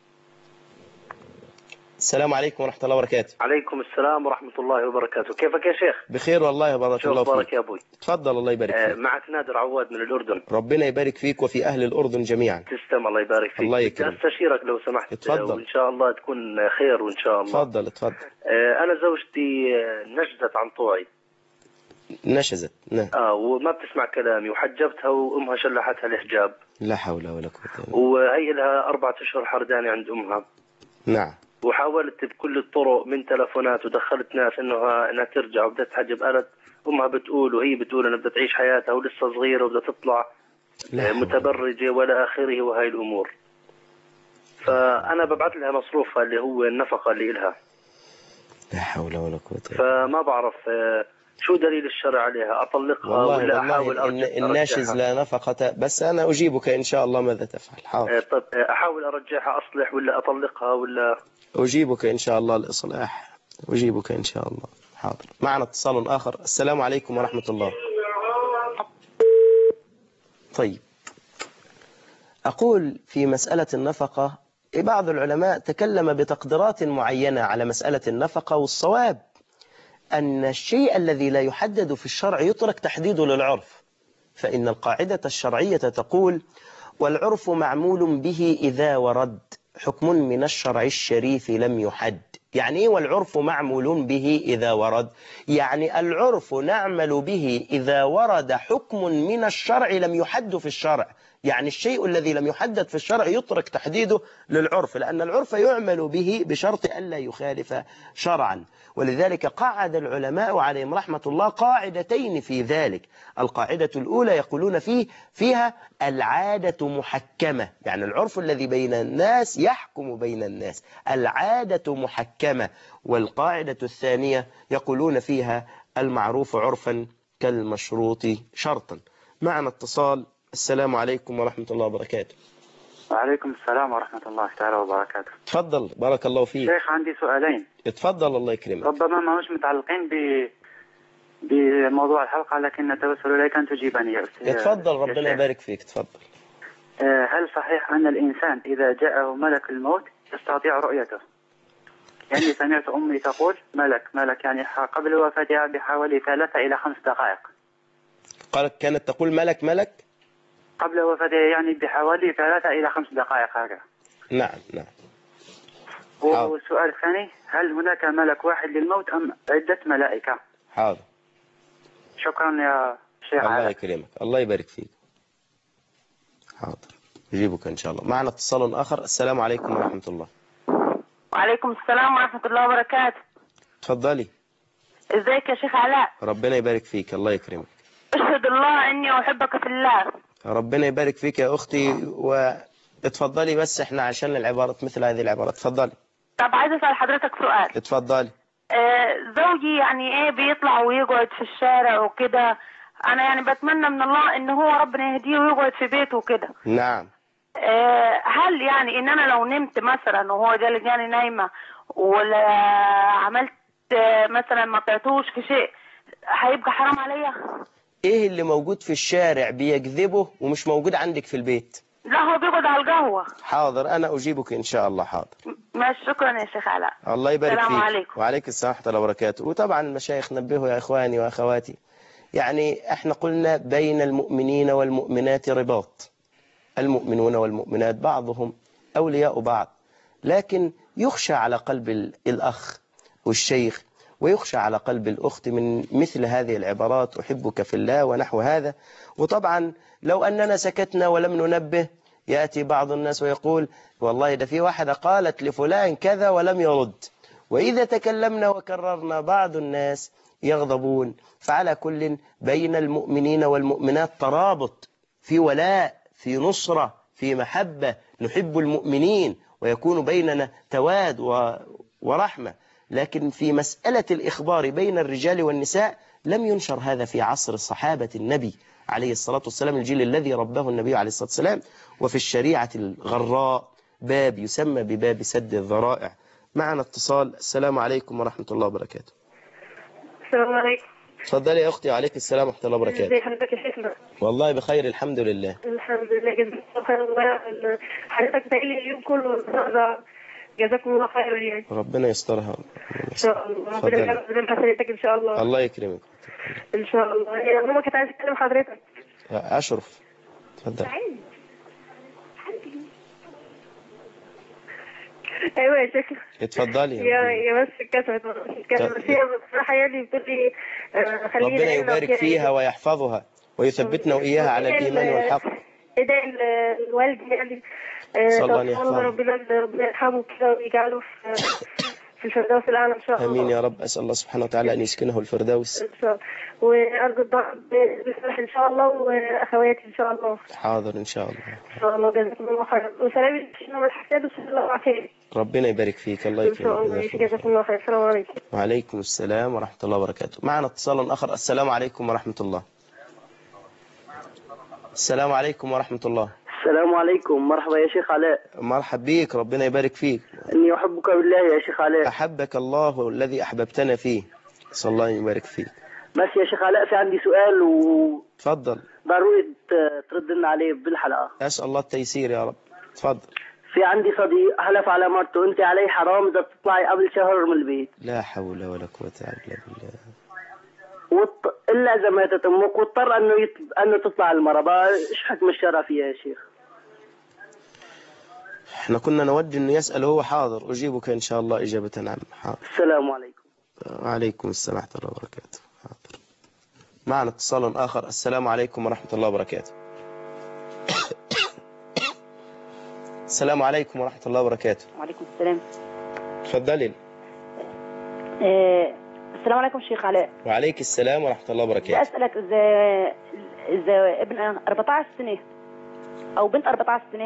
Speaker 1: السلام عليكم ورحمة الله وبركاته.
Speaker 3: عليكم السلام ورحمة الله وبركاته. كيفك يا شيخ؟
Speaker 1: بخير والله بارك الله فيك.
Speaker 3: بارك يا أبوي.
Speaker 1: تفضل الله يبارك فيك.
Speaker 3: معك نادر عواد من الأردن.
Speaker 1: ربنا يبارك فيك وفي أهل الأردن جميعا.
Speaker 3: تسلم الله يبارك فيك.
Speaker 1: الله يكرمك.
Speaker 3: أستشيرك لو سمحت.
Speaker 1: اتفضل.
Speaker 3: وإن شاء الله تكون خير وإن شاء الله.
Speaker 1: اتفضل اتفضل.
Speaker 3: أنا زوجتي نشزت عن طوعي.
Speaker 1: نشزت. نعم.
Speaker 3: وما بتسمع كلامي، وحجبتها وأمها شلحتها الحجاب.
Speaker 1: لا حول ولا قوة.
Speaker 3: وهي لها 4 أشهر حردانة عند أمها.
Speaker 1: نعم.
Speaker 3: وحاولت بكل الطرق من تلفونات ودخلت ناس انها ترجع وبدها تحجب. قالت امها بتقول وهي بتقول انها بدها تعيش حياتها ولسه صغيره وبدها تطلع متبرجه ولا اخره وهي الامور. فانا ببعث لها مصروفها اللي هو النفقه اللي لها.
Speaker 1: لا حول ولا قوه.
Speaker 3: فما بعرف شو دليل الشرع عليها، اطلقها ولا احاول ارجعها؟
Speaker 1: الناشز لا نفقه، بس انا اجيبك ان شاء الله ماذا تفعل. حاضر.
Speaker 3: طب احاول ارجعها اصلح ولا اطلقها ولا؟
Speaker 1: أجيبك إن شاء الله الإصلاح، أجيبك إن شاء الله. حاضر. معنا اتصال آخر. السلام عليكم ورحمة الله. طيب، أقول في مسألة النفقة بعض العلماء تكلم بتقديرات معينة على مسألة النفقة، والصواب أن الشيء الذي لا يحدد في الشرع يترك تحديده للعرف، فإن القاعدة الشرعية تقول والعرف معمول به إذا ورد حكم من الشرع الشريف لم يحد. يعني إيه والعرف معمول به إذا ورد؟ يعني العرف نعمل به إذا ورد حكم من الشرع لم يحد في الشرع. يعني الشيء الذي لم يحدد في الشرع يترك تحديده للعرف، لأن العرف يعمل به بشرط ألا يخالف شرعا. ولذلك قعد العلماء عليهم رحمة الله قاعدتين في ذلك. القاعدة الأولى يقولون فيها العادة محكمة، يعني العرف الذي بين الناس يحكم بين الناس، العادة محكمة. والقاعدة الثانية يقولون فيها المعروف عرفا كالمشروط شرطا. معنا اتصال. السلام عليكم ورحمة الله وبركاته.
Speaker 4: وعليكم السلام ورحمة الله تعالى وبركاته.
Speaker 1: تفضل بارك الله فيك.
Speaker 4: شيخ عندي سؤالين.
Speaker 1: اتفضل الله يكرمك.
Speaker 4: ربما ما مش متعلقين بموضوع الحلقة، لكن نتوسل إليك أن تجيبني يا أستاذ.
Speaker 1: اتفضل ربنا يبارك فيك. تفضل.
Speaker 4: هل صحيح أن الإنسان إذا جاءه ملك الموت يستطيع رؤيته؟ يعني سمعت أمي تقول ملك يعني قبل وفاتها بحوالي 3 إلى 5 دقائق.
Speaker 1: قالت كانت تقول ملك
Speaker 4: قبل وفاتها يعني بحوالي 3 إلى 5 دقائق هذا.
Speaker 1: نعم.
Speaker 4: والسؤال الثاني، هل هناك ملك واحد للموت أم عدة ملائكة؟
Speaker 1: حاضر.
Speaker 4: شكرا يا شيخ.
Speaker 1: الله يكرمك. الله يبارك فيك. حاضر. يجيبك إن شاء الله. معنا اتصال آخر. السلام عليكم ورحمة الله.
Speaker 5: وعليكم السلام ورحمة الله وبركاته.
Speaker 1: تفضلي.
Speaker 5: ازيك يا شيخ علاء؟
Speaker 1: ربنا يبارك فيك. الله يكرمك.
Speaker 5: اشهد الله اني احبك في الله.
Speaker 1: ربنا يبارك فيك يا اختي، واتفضلي بس احنا عشان العبارات مثل هذه العبارات. اتفضلي.
Speaker 5: طب عايزه اسال حضرتك سؤال.
Speaker 1: اتفضلي.
Speaker 5: زوجي يعني ايه بيطلع ويقعد في الشارع وكده، انا يعني بتمنى من الله ان هو ربنا يهديه ويقعد في بيته وكده.
Speaker 1: نعم.
Speaker 5: هل يعني ان انا لو نمت مثلا وهو جاني نايمه ولا عملت مثلا ما طعتوش في شيء هيبقى حرام عليا؟
Speaker 1: ايه اللي موجود في الشارع بيجذبه ومش موجود عندك في البيت؟
Speaker 5: لا هو بيقعد على القهوه.
Speaker 1: حاضر انا اجيبك ان شاء الله. حاضر.
Speaker 5: ماشي. شكرا يا شيخ علاء.
Speaker 1: الله يبارك فيك.
Speaker 5: السلام عليكم.
Speaker 1: وعليكم السلام ورحمه الله وبركاته. وطبعا المشايخ نبهوا يا اخواني واخواتي، يعني احنا قلنا بين المؤمنين والمؤمنات رباط، المؤمنون والمؤمنات بعضهم أولياء بعض، لكن يخشى على قلب الأخ والشيخ ويخشى على قلب الأخت من مثل هذه العبارات أحبك في الله ونحو هذا. وطبعا لو أننا سكتنا ولم ننبه يأتي بعض الناس ويقول والله ده في واحدة قالت لفلان كذا ولم يرد، وإذا تكلمنا وكررنا بعض الناس يغضبون. فعلى كل بين المؤمنين والمؤمنات ترابط، في ولاء، في نصرة، في محبة، نحب المؤمنين ويكون بيننا تواد ورحمة. لكن في مسألة الإخبار بين الرجال والنساء لم ينشر هذا في عصر الصحابة النبي عليه الصلاة والسلام، الجيل الذي رباه النبي عليه الصلاة والسلام. وفي الشريعة الغراء باب يسمى بباب سد الذرائع. معنا اتصال. السلام عليكم ورحمة الله وبركاته.
Speaker 2: السلام عليكم.
Speaker 1: تفضلي يا أختي. وعليك السلام ورحمة الله وبركاته.
Speaker 2: ازي حضرتك يا شيخنا؟
Speaker 1: والله بخير الحمد لله.
Speaker 2: الحمد لله، جزاك الله خير. والله حضرتك بقالي اليوم كله النهارده، جزاكم الله خير يعني.
Speaker 1: ربنا يسترها
Speaker 2: ان شاء الله، ربنا يجعل حسناتك ان شاء الله.
Speaker 1: الله يكرمك
Speaker 2: ان شاء الله. يا ماما كانت عايزه تكلم حضرتك.
Speaker 1: أشرف تفضل.
Speaker 2: ايوه يا شيخ
Speaker 1: اتفضلي
Speaker 2: يا بس كسبت بس هي بصراحه يعني بتقول لي خلينا
Speaker 1: ربنا يبارك فيها ويحفظها ويثبتنا وإياها على الإيمان والحق.
Speaker 2: ادعي الوالد يعني
Speaker 1: صلى الله عليه وسلم.
Speaker 2: ربنا يرحمه كده ويجعله في الفردوس الأعلى إن شاء الله.
Speaker 1: آمين يا رب. أسأل الله سبحانه وتعالى أن يسكنه الفردوس
Speaker 2: إن شاء الله. وأرجو الدعاء بصلاح إن شاء الله، وأخواتي إن شاء الله.
Speaker 1: حاضر إن شاء الله.
Speaker 2: إن شاء الله. جزاكم الله خير. وسلام الشيخ الحساد وصلى الله على خير.
Speaker 1: ربنا يبارك فيك. الله
Speaker 2: إن شاء الله.
Speaker 1: يكرمك.
Speaker 2: جزاكم الله خير. السلام عليكم.
Speaker 1: وعليكم السلام ورحمة الله وبركاته. معنا اتصال آخر. السلام عليكم ورحمة الله. السلام عليكم ورحمة الله.
Speaker 6: السلام عليكم. مرحبا يا شيخ علاء.
Speaker 1: مرحب بيك. ربنا يبارك فيك.
Speaker 6: إني أحبك بالله يا شيخ علاء.
Speaker 1: أحبك الله الذي أحببتنا فيه. صلى الله يبارك فيك.
Speaker 6: بس يا شيخ علاء في عندي سؤال
Speaker 1: تفضل.
Speaker 6: ضروري ترد لنا عليه بالحلقة.
Speaker 1: أسأل الله التيسير يا رب. تفضل.
Speaker 6: في عندي صديق حلف على مرته أنت علي حرام إذا تطلعي قبل شهر من البيت.
Speaker 1: لا حول ولا قوة إلا بالله.
Speaker 6: إلا إذا ماتت أمك واضطر أنه تطلع المرة. إيش حكم الشرع فيها يا شيخ؟
Speaker 1: احنا كنا نود انه يسأل هو. حاضر أجيبك إن شاء الله إجابة نعم. حاضر.
Speaker 6: السلام عليكم.
Speaker 1: وعليكم السلام ورحمة الله وبركاته. حاضر. معنا اتصال آخر. السلام عليكم ورحمة الله وبركاته. السلام عليكم ورحمة الله وبركاته.
Speaker 7: وعليكم السلام.
Speaker 1: تفضلي.
Speaker 7: السلام عليكم شيخ علاء.
Speaker 1: وعليك السلام ورحمة الله وبركاته.
Speaker 7: أسألك إذا ابن 14 سنة أو بنت 14 سنة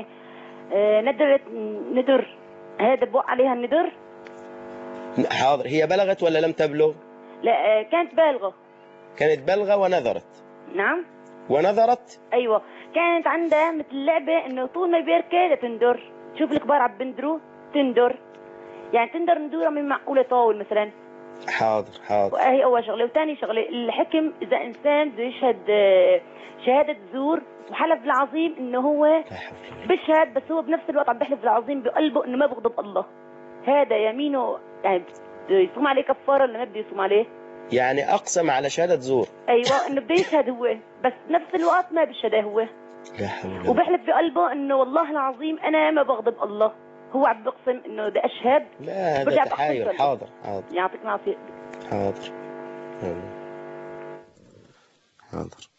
Speaker 7: ندر هذا بوق عليها الندر؟
Speaker 1: حاضر. هي بلغت ولا لم تبلغ؟
Speaker 7: لا كانت بالغة.
Speaker 1: كانت بالغة ونذرت.
Speaker 7: نعم.
Speaker 1: ونذرت.
Speaker 7: أيوة. كانت عندها مثل لعبة إنه طول ما يبركي تندر. تشوف الكبار عم بندروا تندر، يعني تندر ندورة من معقولة طاول مثلا.
Speaker 1: حاضر. حاضر.
Speaker 7: هي أول شغلة. وثاني شغلة الحكم إذا إنسان بده يشهد شهادة زور وحلف بالعظيم إنه هو بشهد، بس هو بنفس الوقت عم بيحلف بالعظيم بقلبه إنه ما بغضب الله، هذا يمينه يعني بده يصوم عليه كفارة ولا ما بده يصوم عليه؟
Speaker 1: يعني أقسم على شهادة زور.
Speaker 7: أيوة إنه بده يشهد هو، بس نفس الوقت ما بيشهده هو.
Speaker 1: لا حول.
Speaker 7: وبحلف بقلبه إنه والله العظيم أنا ما بغضب الله، هو عم بيقسم إنه بدي أشهد.
Speaker 1: لا هذا تحايل. حاضر. حاضر.
Speaker 7: يعطيك العافية.
Speaker 1: حاضر. حاضر.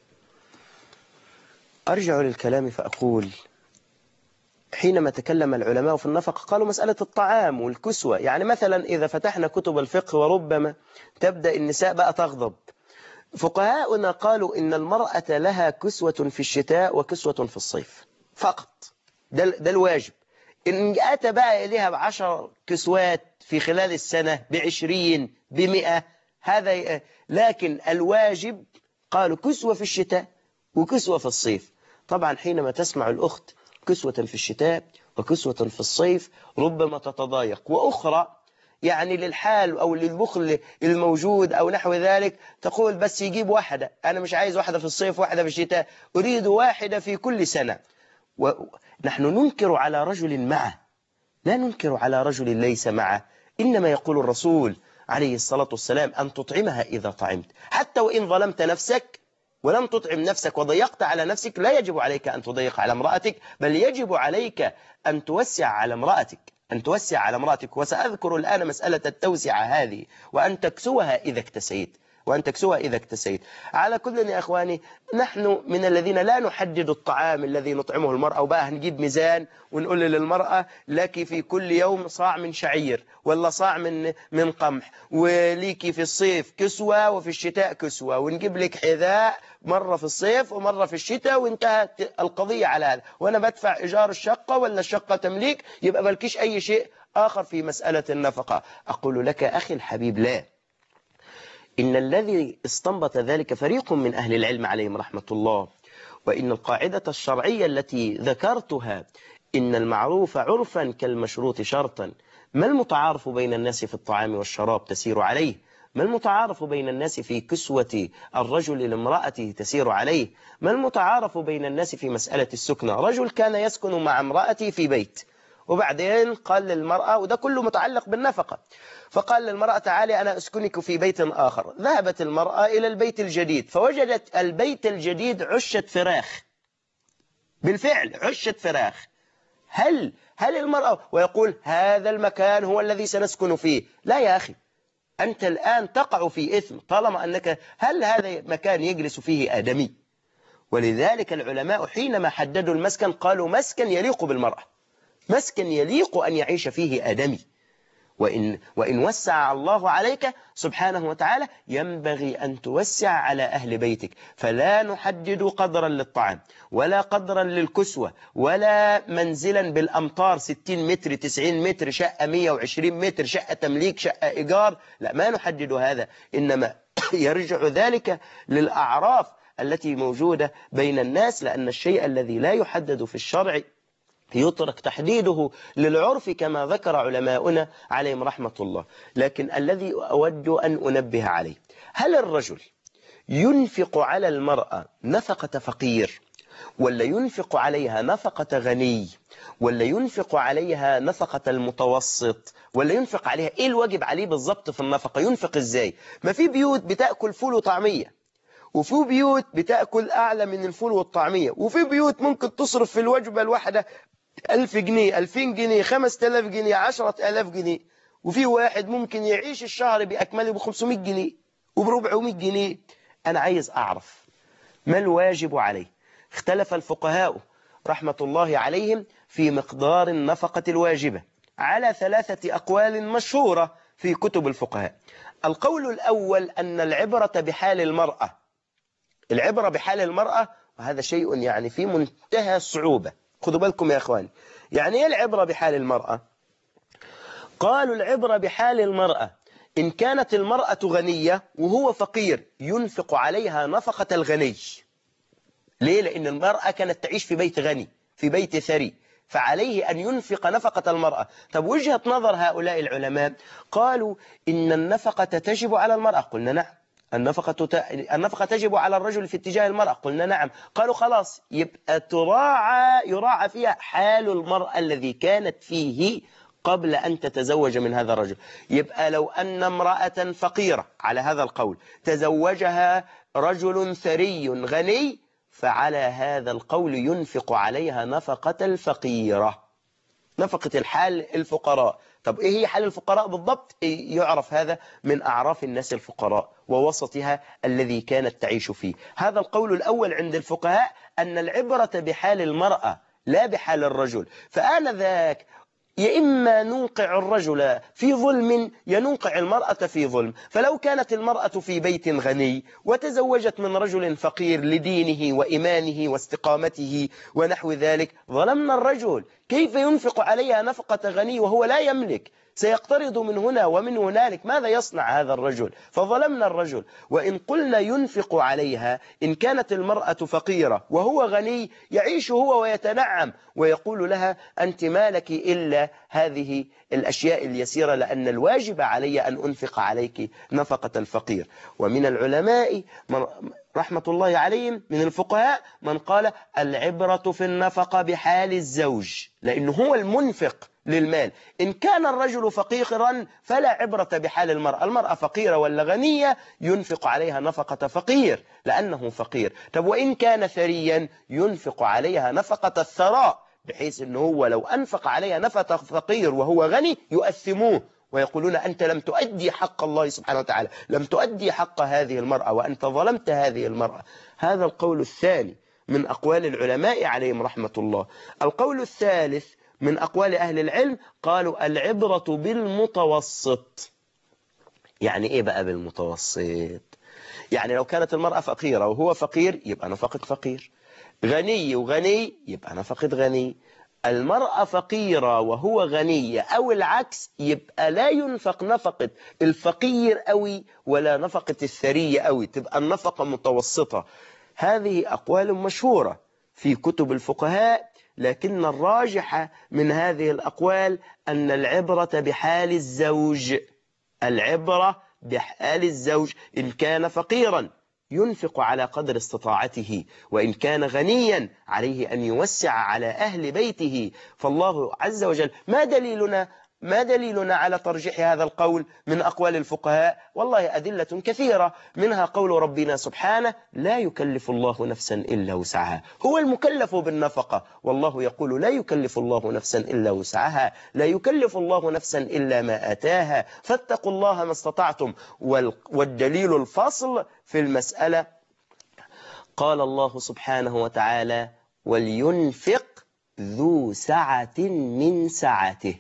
Speaker 1: أرجع للكلام فأقول حينما تكلم العلماء في النفقة قالوا مسألة الطعام والكسوة. يعني مثلا إذا فتحنا كتب الفقه وربما تبدأ النساء بقى تغضب، فقهاؤنا قالوا إن المرأة لها كسوة في الشتاء وكسوة في الصيف فقط. ده الواجب. إن أتى بقى إليها ب10 كسوات في خلال السنة ب20 ب100 هذا، لكن الواجب قالوا كسوة في الشتاء وكسوة في الصيف. طبعا حينما تسمع الأخت كسوة في الشتاء وكسوة في الصيف ربما تتضايق، وأخرى يعني للحال أو للبخل الموجود أو نحو ذلك تقول بس يجيب واحدة، أنا مش عايز واحدة في الصيف واحدة في الشتاء، أريد واحدة في كل سنة. ونحن ننكر على رجل معه، لا ننكر على رجل ليس معه. إنما يقول الرسول عليه الصلاة والسلام أن تطعمها إذا طعمت، حتى وإن ظلمت نفسك ولم تطعم نفسك وضيقت على نفسك لا يجب عليك أن تضيق على امرأتك، بل يجب عليك أن توسع على امرأتك، أن توسع على امرأتك. وسأذكر الآن مسألة التوسعة هذه، وأن تكسوها إذا اكتسيت. وأن تكسوها إذا اكتسيت. على كل يا أخواني، نحن من الذين لا نحدد الطعام الذي نطعمه المرأة، وبقى هنجيب ميزان ونقول للمرأة لك في كل يوم صاع من شعير ولا صاع من قمح، وليكي في الصيف كسوة وفي الشتاء كسوة، ونجيب لك حذاء مرة في الصيف ومرة في الشتاء، وانتهت القضية على هذا، وأنا بدفع إيجار الشقة ولا الشقة تمليك، يبقى مالكيش أي شيء آخر في مسألة النفقة. أقول لك أخي الحبيب، لا، إن الذي استنبط ذلك فريق من أهل العلم عليهم رحمة الله، وإن القاعدة الشرعية التي ذكرتها، إن المعروف عرفا كالمشروط شرطا، ما المتعارف بين الناس في الطعام والشراب تسير عليه، ما المتعارف بين الناس في كسوة الرجل لامرأته تسير عليه، ما المتعارف بين الناس في مسألة السكنة. رجل كان يسكن مع امرأته في بيت، وبعدين قال للمرأة، وده كله متعلق بالنفقة، فقال للمرأة تعالي أنا أسكنك في بيت آخر. ذهبت المرأة إلى البيت الجديد، فوجدت البيت الجديد عشة فراخ، بالفعل عشة فراخ. هل المرأة ويقول هذا المكان هو الذي سنسكن فيه؟ لا يا أخي، أنت الآن تقع في إثم طالما أنك، هل هذا مكان يجلس فيه آدمي؟ ولذلك العلماء حينما حددوا المسكن قالوا مسكن يليق بالمرأة، مسكن يليق أن يعيش فيه آدمي. وإن وسع الله عليك سبحانه وتعالى ينبغي أن توسع على أهل بيتك، فلا نحدد قدرا للطعام ولا قدرا للكسوة ولا منزلا بالأمطار 60 متر 90 متر، شقة 120 متر، شقة تمليك، شقة إيجار، لا، ما نحدد هذا، إنما يرجع ذلك للأعراف التي موجودة بين الناس، لأن الشيء الذي لا يحدد في الشرع يترك تحديده للعرف كما ذكر علماؤنا عليهم رحمة الله. لكن الذي أود أن أنبه عليه، هل الرجل ينفق على المرأة نفقة فقير، ولا ينفق عليها نفقة غني، ولا ينفق عليها نفقة المتوسط، ولا ينفق عليها إيه الواجب عليه بالضبط في النفقة؟ ينفق إزاي؟ ما في بيوت بتأكل فول وطعمية، وفي بيوت بتأكل أعلى من الفول والطعمية، وفي بيوت ممكن تصرف في الوجبة الواحدة 1000 جنيه 2000 جنيه 5000 جنيه 10000 جنيه، وفي واحد ممكن يعيش الشهر بأكمله ب500 جنيه وب400 جنيه. أنا عايز أعرف ما الواجب عليه. اختلف الفقهاء رحمة الله عليهم في مقدار النفقة الواجبة على 3 أقوال مشهورة في كتب الفقهاء. القول الأول أن العبرة بحال المرأة، العبرة بحال المرأة، وهذا شيء يعني في منتهى الصعوبة. خذوا بالكم يا أخواني، يعني إيه العبرة بحال المرأة؟ قالوا العبرة بحال المرأة إن كانت المرأة غنية وهو فقير ينفق عليها نفقة الغني. ليه؟ لأن المرأة كانت تعيش في بيت غني، في بيت ثري، فعليه أن ينفق نفقة المرأة. طب وجهة نظر هؤلاء العلماء قالوا إن النفقة تجب على المرأة، قلنا نعم. النفقة تجب على الرجل في اتجاه المرأة، قلنا نعم. قالوا خلاص، يبقى يراعى فيها حال المرأة الذي كانت فيه قبل أن تتزوج من هذا الرجل. يبقى لو أن امرأة فقيرة على هذا القول تزوجها رجل ثري غني، فعلى هذا القول ينفق عليها نفقة الفقيرة، نفقة الحال الفقراء. طب إيه هي حال الفقراء بالضبط؟ يعرف هذا من أعراف الناس الفقراء ووسطها الذي كانت تعيش فيه. هذا القول الأول عند الفقهاء، أن العبرة بحال المرأة لا بحال الرجل. فآنذاك يا إما نوقع الرجل في ظلم يا نوقع المرأة في ظلم. فلو كانت المرأة في بيت غني وتزوجت من رجل فقير لدينه وإيمانه واستقامته ونحو ذلك، ظلمنا الرجل. كيف ينفق عليها نفقة غني وهو لا يملك؟ سيقترض من هنا ومن هنالك، ماذا يصنع هذا الرجل؟ فظلمنا الرجل. وإن قلنا ينفق عليها، إن كانت المرأة فقيرة وهو غني يعيش هو ويتنعم، ويقول لها أنت ما لك إلا هذه الأشياء اليسيرة، لأن الواجب علي أن أنفق عليك نفقة الفقير. ومن العلماء رحمة الله عليهم من الفقهاء من قال العبرة في النفقة بحال الزوج، لأنه هو المنفق للمال. إن كان الرجل فقيرا فلا عبرة بحال المرأة، المرأة فقيرة ولا غنية ينفق عليها نفقة فقير لأنه فقير. طب وإن كان ثريا ينفق عليها نفقة الثراء، بحيث أنه هو لو أنفق عليها نفقة فقير وهو غني يؤثموه ويقولون أنت لم تؤدي حق الله سبحانه وتعالى، لم تؤدي حق هذه المرأة وأنت ظلمت هذه المرأة. هذا القول الثاني من أقوال العلماء عليهم رحمة الله. القول الثالث من أقوال أهل العلم قالوا العبرة بالمتوسط. يعني إيه بقى بالمتوسط؟ يعني لو كانت المرأة فقيرة وهو فقير يبقى نفقة فقير، غني وغني يبقى نفقة غني. المرأة فقيرة وهو غني أو العكس يبقى لا ينفق نفقة الفقير قوي ولا نفقة الثري قوي، تبقى النفقة متوسطة. هذه أقوال مشهورة في كتب الفقهاء، لكن الراجح من هذه الأقوال أن العبرة بحال الزوج. العبرة بحال الزوج، إن كان فقيرا ينفق على قدر استطاعته، وإن كان غنيا عليه أن يوسع على أهل بيته. فالله عز وجل ما دليلنا على ترجيح هذا القول من أقوال الفقهاء؟ والله أدلة كثيرة، منها قول ربنا سبحانه لا يكلف الله نفسا إلا وسعها. هو المكلف بالنفقة، والله يقول لا يكلف الله نفسا إلا وسعها، لا يكلف الله نفسا إلا ما آتاها، فاتقوا الله ما استطعتم. والدليل الفصل في المسألة قال الله سبحانه وتعالى ولينفق ذو سعة من سعته.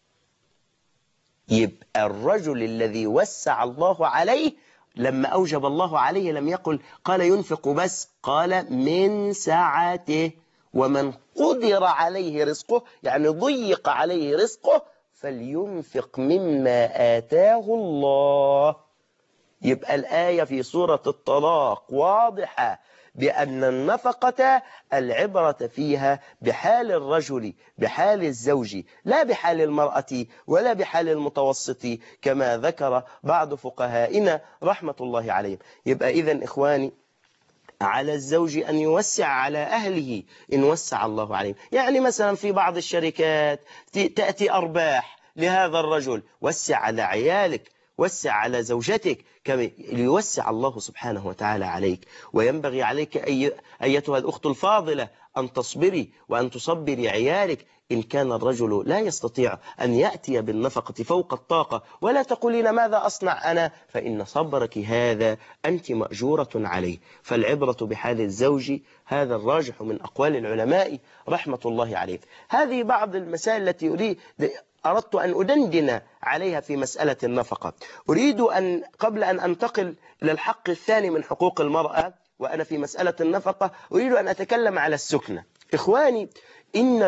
Speaker 1: يبقى الرجل الذي وسع الله عليه لما أوجب الله عليه لم يقل قال ينفق بس، قال من سعته. ومن قدر عليه رزقه يعني ضيق عليه رزقه فلينفق مما آتاه الله. يبقى الآية في سورة الطلاق واضحة بأن النفقة العبرة فيها بحال الرجل بحال الزوج، لا بحال المرأة ولا بحال المتوسط كما ذكر بعض فقهائنا رحمة الله عليهم. يبقى إذن إخواني على الزوج أن يوسع على أهله إن وسع الله عليهم. يعني مثلا في بعض الشركات تأتي أرباح لهذا الرجل، وسع على عيالك، وسع على زوجتك كما ليوسع الله سبحانه وتعالى عليك. وينبغي عليك أيتها الأخت الفاضلة أن تصبري وأن تصبري عيالك إن كان الرجل لا يستطيع أن يأتي بالنفقة فوق الطاقة، ولا تقولين ماذا أصنع أنا، فإن صبرك هذا أنت مأجورة عليه. فالعبرة بحال الزوج، هذا الراجح من أقوال العلماء رحمة الله عليه. هذه بعض المسائل التي أردت أن أدندن عليها في مسألة النفقة. أريد أن قبل أن أنتقل إلى الحق الثاني من حقوق المرأة وأنا في مسألة النفقة أريد أن أتكلم على السكنة. إخواني إن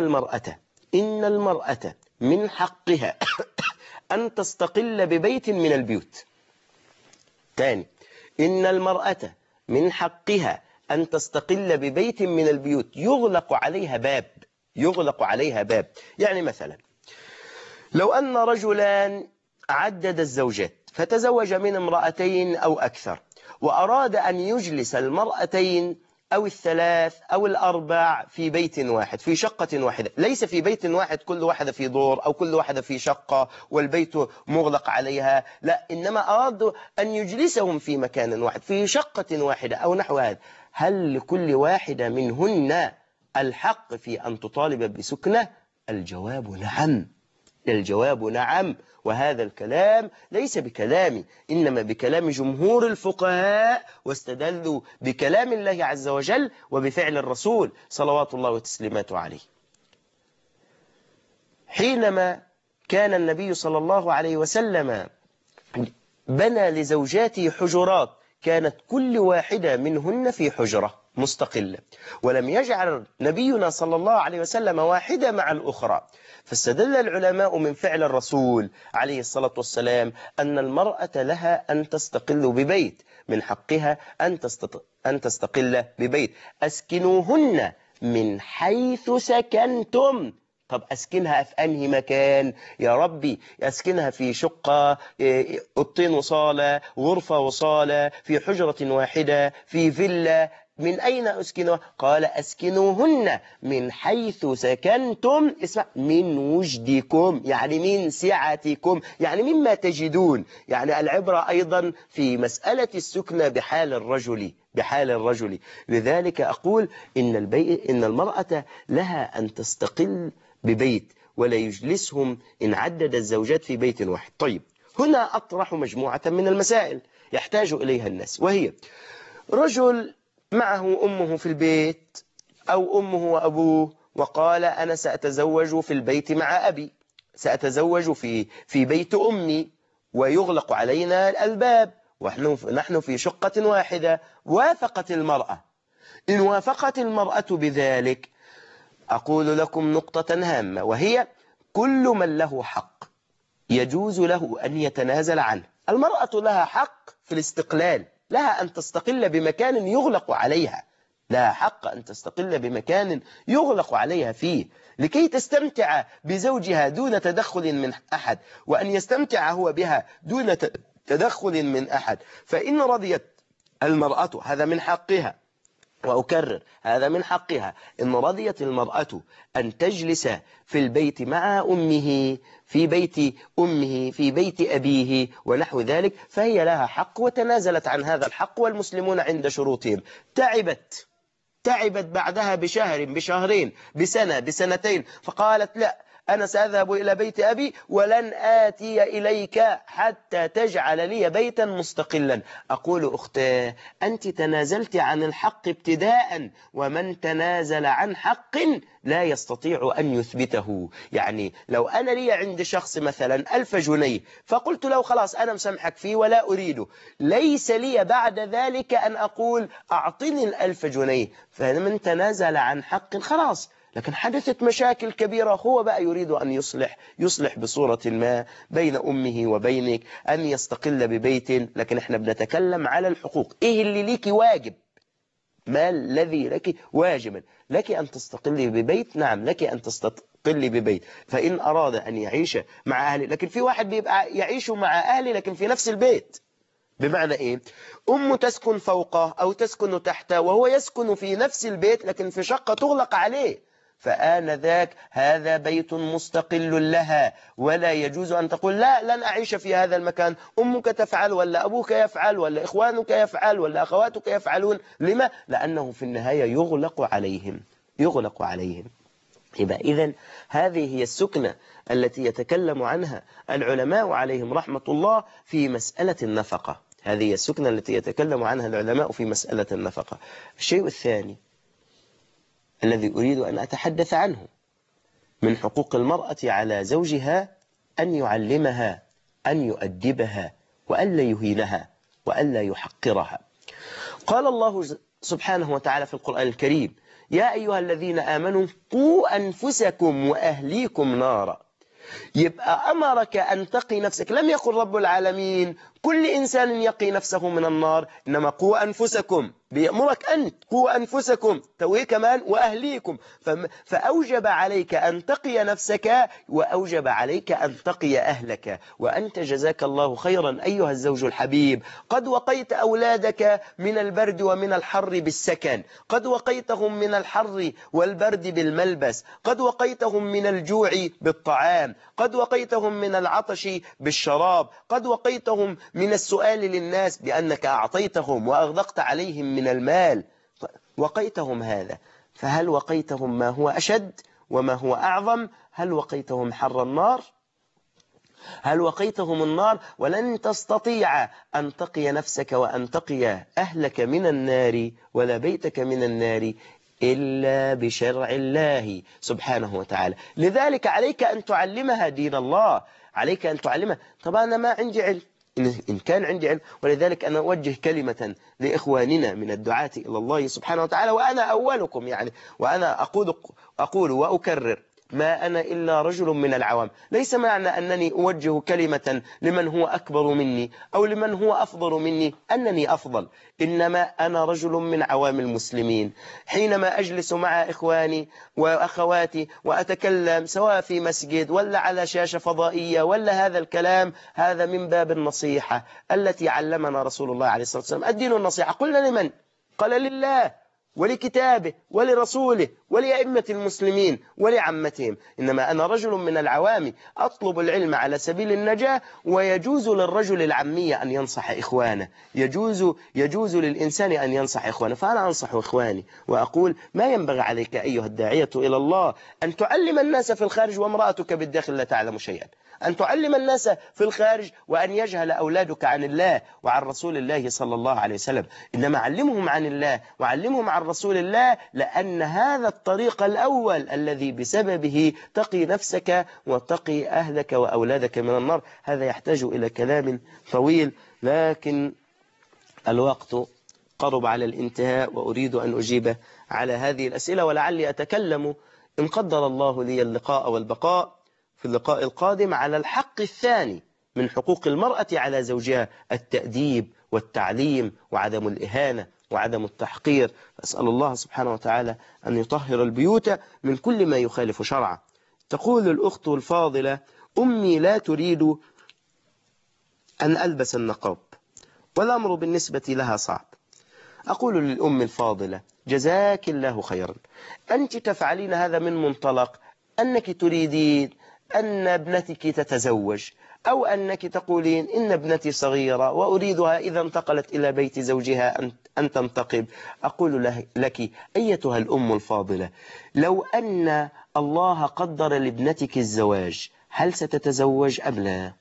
Speaker 1: المرأة من حقها أن تستقل ببيت من البيوت. تاني، إن المرأة من حقها أن تستقل ببيت من البيوت يغلق عليها باب. يعني مثلا لو أن رجلان عدد الزوجات فتزوج من امرأتين أو أكثر، وأراد أن يجلس المرأتين أو الثلاث أو الأربع في بيت واحد في شقة واحدة، ليس في بيت واحد كل واحدة في دور أو كل واحدة في شقة والبيت مغلق عليها، لا، إنما أرادوا أن يجلسهم في مكان واحد في شقة واحدة أو نحو هذا. هل لكل واحدة منهن الحق في أن تطالب بسكنة؟ الجواب نعم. وهذا الكلام ليس بكلامي، إنما بكلام جمهور الفقهاء، واستدلوا بكلام الله عز وجل وبفعل الرسول صلوات الله وتسليماته عليه. حينما كان النبي صلى الله عليه وسلم بنى لزوجاته حجرات، كانت كل واحدة منهن في حجرة مستقلة، ولم يجعل نبينا صلى الله عليه وسلم واحدة مع الأخرى. فاستدل العلماء من فعل الرسول عليه الصلاة والسلام أن المرأة لها أن تستقل ببيت، من حقها أن تستقل ببيت. أسكنوهن من حيث سكنتم. طب أسكنها في أنهي مكان يا ربي؟ أسكنها في شقة، أوضتين وصالة، غرفة وصالة، في حجرة واحدة، في فيلا، من أين أسكنها؟ قال أسكنوهن من حيث سكنتم، اسمع، من وجدكم، يعني من سعتكم، يعني مما تجدون. يعني العبرة أيضا في مسألة السكنة بحال الرجل. لذلك أقول إن المرأة لها أن تستقل ببيت، ولا يجلسهم إن عدد الزوجات في بيت واحد. طيب هنا أطرح مجموعة من المسائل يحتاج إليها الناس، وهي رجل معه أمه في البيت أو أمه وأبوه وقال أنا سأتزوج في البيت مع أبي، سأتزوج في بيت أمي ويغلق علينا الباب ونحن في شقة واحدة. وافقت المرأة. إن وافقت المرأة بذلك أقول لكم نقطة هامة، وهي كل من له حق يجوز له أن يتنازل عنه. المرأة لها حق في الاستقلال، لها أن تستقل بمكان يغلق عليها، لها حق أن تستقل بمكان يغلق عليها فيه لكي تستمتع بزوجها دون تدخل من أحد، وأن يستمتع هو بها دون تدخل من أحد. فإن رضيت المرأة هذا من حقها، وأكرر هذا من حقها، إن رضيت المرأة أن تجلس في البيت مع أمه في بيت أمه في بيت أبيه ونحو ذلك فهي لها حق وتنازلت عن هذا الحق، والمسلمون عند شروطهم. تعبت بعدها بشهر بشهرين بسنة بسنتين فقالت لا أنا سأذهب إلى بيت أبي ولن آتي إليك حتى تجعل لي بيتا مستقلا. أقول أختاه أنت تنازلت عن الحق ابتداء، ومن تنازل عن حق لا يستطيع أن يثبته. يعني لو أنا لي عند شخص مثلا 1000 جنيه فقلت له خلاص أنا مسامحك فيه ولا أريده، ليس لي بعد ذلك أن أقول أعطني 1000 جنيه. فمن تنازل عن حق خلاص، لكن حدثت مشاكل كبيرة، هو بقى يريد أن يصلح بصورة ما بين أمه وبينك، أن يستقل ببيت. لكن احنا بنتكلم على الحقوق. إيه اللي ليك واجب؟ ما الذي لك واجبا؟ لك أن تستقلي ببيت، نعم لك أن تستقلي ببيت. فإن أراد أن يعيش مع أهله، لكن في واحد بيبقى يعيش مع أهله لكن في نفس البيت. بمعنى إيه؟ أم تسكن فوقه أو تسكن تحته وهو يسكن في نفس البيت لكن في شقة تغلق عليه، فآنذاك هذا بيت مستقل لها، ولا يجوز أن تقول لا لن أعيش في هذا المكان، أمك تفعل ولا أبوك يفعل ولا إخوانك يفعل ولا أخواتك يفعلون. لما؟ لأنه في النهاية يغلق عليهم. يبقى إذن هذه هي السكنة التي يتكلم عنها العلماء عليهم رحمة الله في مسألة النفقة. هذه هي السكنة التي يتكلم عنها العلماء في مسألة النفقة. الشيء الثاني الذي أريد أن أتحدث عنه من حقوق المرأة على زوجها أن يعلمها، أن يؤدبها، وألا يهينها وألا يحقرها. قال الله سبحانه وتعالى في القرآن الكريم يا أيها الذين آمنوا قوا أنفسكم وأهليكم نارا. يبقى أمرك أن تقي نفسك، لم يقل رب العالمين كل إنسان يقي نفسه من النار، إنما قوا أنفسكم، بيأمرك أنت قوا أنفسكم توي كمان وأهليكم. فأوجب عليك أن تقي نفسك وأوجب عليك أن تقي أهلك. وأنت جزاك الله خيرا أيها الزوج الحبيب قد وقيت أولادك من البرد ومن الحر بالسكن، قد وقيتهم من الحر والبرد بالملبس، قد وقيتهم من الجوع بالطعام، قد وقيتهم من العطش بالشراب، قد وقيتهم من السؤال للناس بأنك أعطيتهم وأغدقت عليهم من المال، وقيتهم هذا. فهل وقيتهم ما هو أشد وما هو أعظم؟ هل وقيتهم حر النار؟ هل وقيتهم النار؟ ولن تستطيع أن تقي نفسك وأن تقي أهلك من النار ولا بيتك من النار إلا بشرع الله سبحانه وتعالى. لذلك عليك أن تعلمها دين الله، عليك أن تعلمها. طبعا أنا ما عندي علم، إن كان عندي علم، ولذلك أنا أوجه كلمة لإخواننا من الدعاة إلى الله سبحانه وتعالى، وأنا أولكم يعني، وأنا أقول وأكرر ما أنا إلا رجل من العوام. ليس معنى أنني أوجه كلمة لمن هو أكبر مني أو لمن هو أفضل مني أنني أفضل، إنما أنا رجل من عوام المسلمين. حينما أجلس مع إخواني وأخواتي وأتكلم سواء في مسجد ولا على شاشة فضائية ولا هذا الكلام، هذا من باب النصيحة التي علمنا رسول الله عليه الصلاة والسلام. الدين النصيحة. قلنا لمن؟ قال لله ولكتابه ولرسوله ولأئمة المسلمين ولعامتهم، إنما أنا رجل من العوام أطلب العلم على سبيل النجاة، ويجوز للرجل العامي أن ينصح إخوانه، يجوز للإنسان أن ينصح إخوانه. فأنا أنصح إخواني وأقول ما ينبغي عليك أيها الداعية إلى الله أن تعلم الناس في الخارج وامرأتك بالداخل لا تعلم شيئا، أن تعلم الناس في الخارج وأن يجهل أولادك عن الله وعن رسول الله صلى الله عليه وسلم، إنما علمهم عن الله وعلمهم عن رسول الله، لأن هذا الطريق الأول الذي بسببه تقي نفسك وتقي أهلك وأولادك من النار. هذا يحتاج إلى كلام طويل، لكن الوقت قرب على الانتهاء، وأريد أن أجيب على هذه الأسئلة، ولعلي أتكلم إن قدر الله لي اللقاء والبقاء في اللقاء القادم على الحق الثاني من حقوق المرأة على زوجها: التأديب والتعليم وعدم الإهانة وعدم التحقير. أسأل الله سبحانه وتعالى أن يطهر البيوت من كل ما يخالف شرعه. تقول الأخت الفاضلة: أمي لا تريد أن ألبس النقاب والأمر بالنسبة لها صعب. أقول للأم الفاضلة: جزاك الله خيرا، أنت تفعلين هذا من منطلق أنك تريدين أن ابنتك تتزوج، أو أنك تقولين إن ابنتي صغيرة وأريدها إذا انتقلت إلى بيت زوجها أن تنتقب. أقول لك أيتها الأم الفاضلة: لو أن الله قدر لابنتك الزواج هل ستتزوج أم لا؟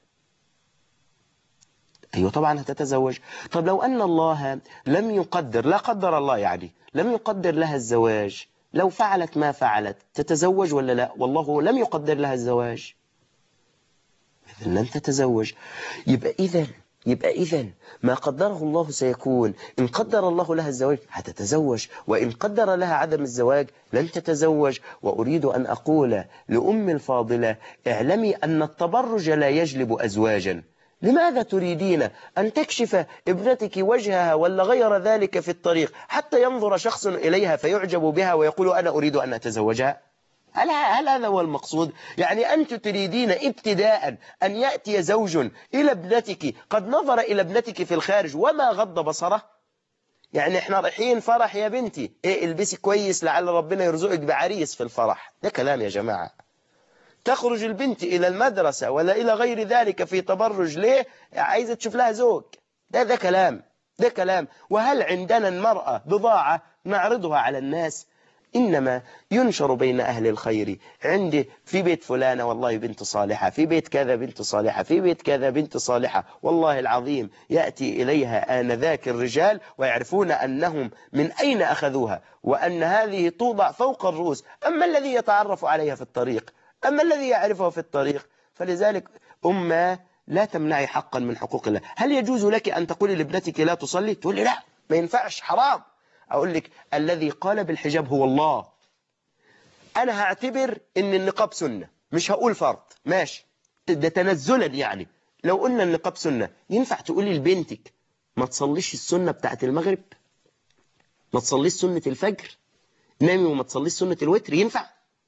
Speaker 1: أيوة طبعا هتتزوج. طب لو أن الله لم يقدر، لا قدر الله يعني لم يقدر لها الزواج، لو فعلت ما فعلت تتزوج ولا لا؟ والله لم يقدر لها الزواج، إذن لن تتزوج. يبقى إذن ما قدره الله سيكون. إن قدر الله لها الزواج هتتزوج، وإن قدر لها عدم الزواج لن تتزوج. وأريد أن أقول لأم الفاضلة: اعلمي أن التبرج لا يجلب أزواجا. لماذا تريدين أن تكشف ابنتك وجهها ولا غير ذلك في الطريق حتى ينظر شخص إليها فيعجب بها ويقول أنا أريد أن أتزوجها؟ هل هذا هو المقصود؟ يعني أنت تريدين ابتداء أن يأتي زوج إلى ابنتك قد نظر إلى ابنتك في الخارج وما غض بصره؟ يعني احنا رايحين فرح يا بنتي، البسي كويس لعل ربنا يرزقك بعريس في الفرح. ده كلام يا جماعة. تخرج البنت إلى المدرسة ولا إلى غير ذلك في تبرج، ليه؟ عايزة تشوف لها زوج. ده كلام. وهل عندنا المرأة بضاعة نعرضها على الناس؟ إنما ينشر بين أهل الخير. عندي في بيت فلانة والله بنت صالحة، في بيت كذا بنت صالحة، في بيت كذا بنت صالحة. والله العظيم يأتي إليها آنذاك الرجال ويعرفون أنهم من أين أخذوها، وأن هذه توضع فوق الرؤوس. أما الذي يتعرف عليها في الطريق، أما الذي يعرفه في الطريق. فلذلك أمة لا تمنعي حقا من حقوق الله. هل يجوز لك أن تقولي لابنتك لا تصلي؟ تقول لي لا ما ينفعش حرام. أقول لك الذي قال بالحجاب هو الله. أنا هعتبر أن النقاب سنة، مش هقول فرض، ماشي، ده تنزلا. يعني لو قلنا النقاب سنة، ينفع تقولي لبنتك ما تصليش السنة بتاعت المغرب، ما تصليش سنة الفجر، نامي وما تصليش سنة الوتر؟ ينفع؟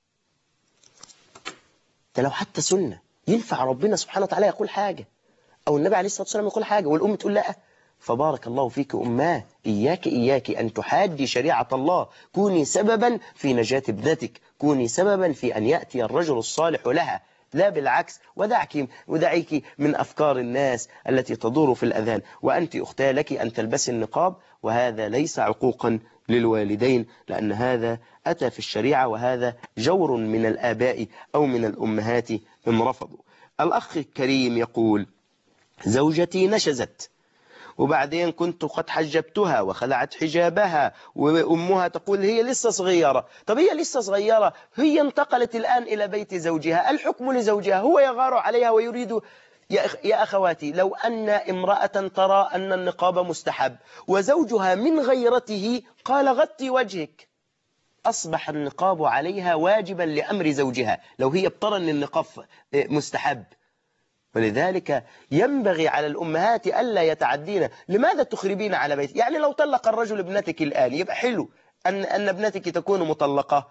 Speaker 1: ده لو حتى سنة ينفع ربنا سبحانه وتعالى يقول حاجة، أو النبي عليه الصلاة والسلام يقول حاجة والأم تقول لا. فبارك الله فيك أماه، إياك أن تحادي شريعة الله. كوني سببا في نجاة ابنتك، كوني سببا في أن يأتي الرجل الصالح لها، لا بالعكس. ودعيك من أفكار الناس التي تدور في الأذهان. وأنت أختاه لك أن تلبسي النقاب، وهذا ليس عقوقا للوالدين، لأن هذا أتى في الشريعة، وهذا جور من الآباء أو من الأمهات إن رفضوا. الأخ الكريم يقول: زوجتي نشزت، وبعدين كنت قد حجبتها وخلعت حجابها، وأمها تقول هي لسه صغيرة. طب هي لسه صغيرة، هي انتقلت الآن إلى بيت زوجها، الحكم لزوجها، هو يغار عليها ويريد. يا أخواتي، لو أن امرأة ترى أن النقاب مستحب وزوجها من غيرته قال غطي وجهك، أصبح النقاب عليها واجبا لأمر زوجها لو هي بترى أن النقاب مستحب. ولذلك ينبغي على الأمهات ألا يتعدين. لماذا تخربين على بيت؟ يعني لو طلق الرجل ابنتك الآن يبقى حلو أن ابنتك تكون مطلقة،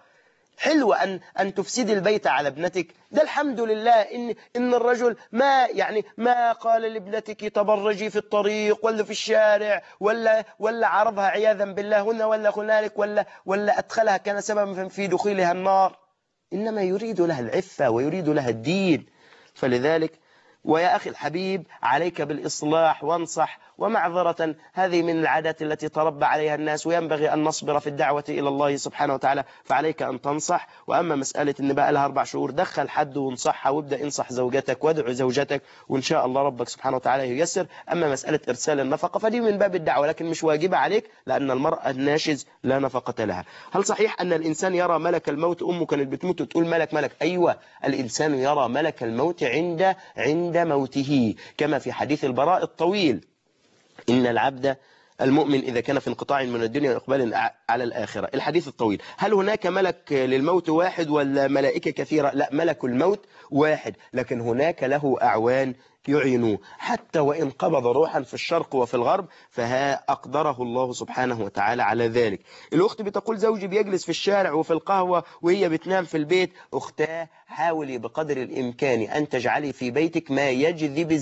Speaker 1: حلوة أن تفسد البيت على ابنتك. ده الحمد لله إن الرجل ما قال لابنتك تبرجي في الطريق ولا في الشارع ولا عرضها عياذا بالله هنا ولا هنالك ولا أدخلها كان سببا في دخولها النار، إنما يريد لها العفة ويريد لها الدين. فلذلك ويا أخي الحبيب عليك بالإصلاح وانصح، ومعذرة هذه من العادات التي تربى عليها الناس، وينبغي أن نصبر في الدعوة إلى الله سبحانه وتعالى، فعليك أن تنصح. وأما مسألة إن بقى لها 4 شهور دخل حد وانصحها، وابدأ انصح زوجتك وادعو زوجتك، وإن شاء الله ربك سبحانه وتعالى ييسر. أما مسألة إرسال النفقة فدي من باب الدعوة، لكن مش واجبة عليك، لأن المرأة الناشز لا نفقة لها. هل صحيح أن الإنسان يرى ملك الموت؟ أمه كانت بتموت وتقول ملك. أيوة، الإنسان يرى ملك الموت عند موته، كما في حديث البراء الطويل: إن العبد المؤمن إذا كان في انقطاع من الدنيا وإقبال على الآخرة. الحديث الطويل. هل هناك ملك للموت واحد ولا ملائكة كثيرة؟ لا، ملك الموت واحد، لكن هناك له أعوان يعينوه، حتى وإن قبض روحا في الشرق وفي الغرب فها أقدره الله سبحانه وتعالى على ذلك. الأخت بتقول زوجي بيجلس في الشارع وفي القهوة وهي بتنام في البيت. أختاه، حاولي بقدر الإمكان أن تجعلي في بيتك ما يجذب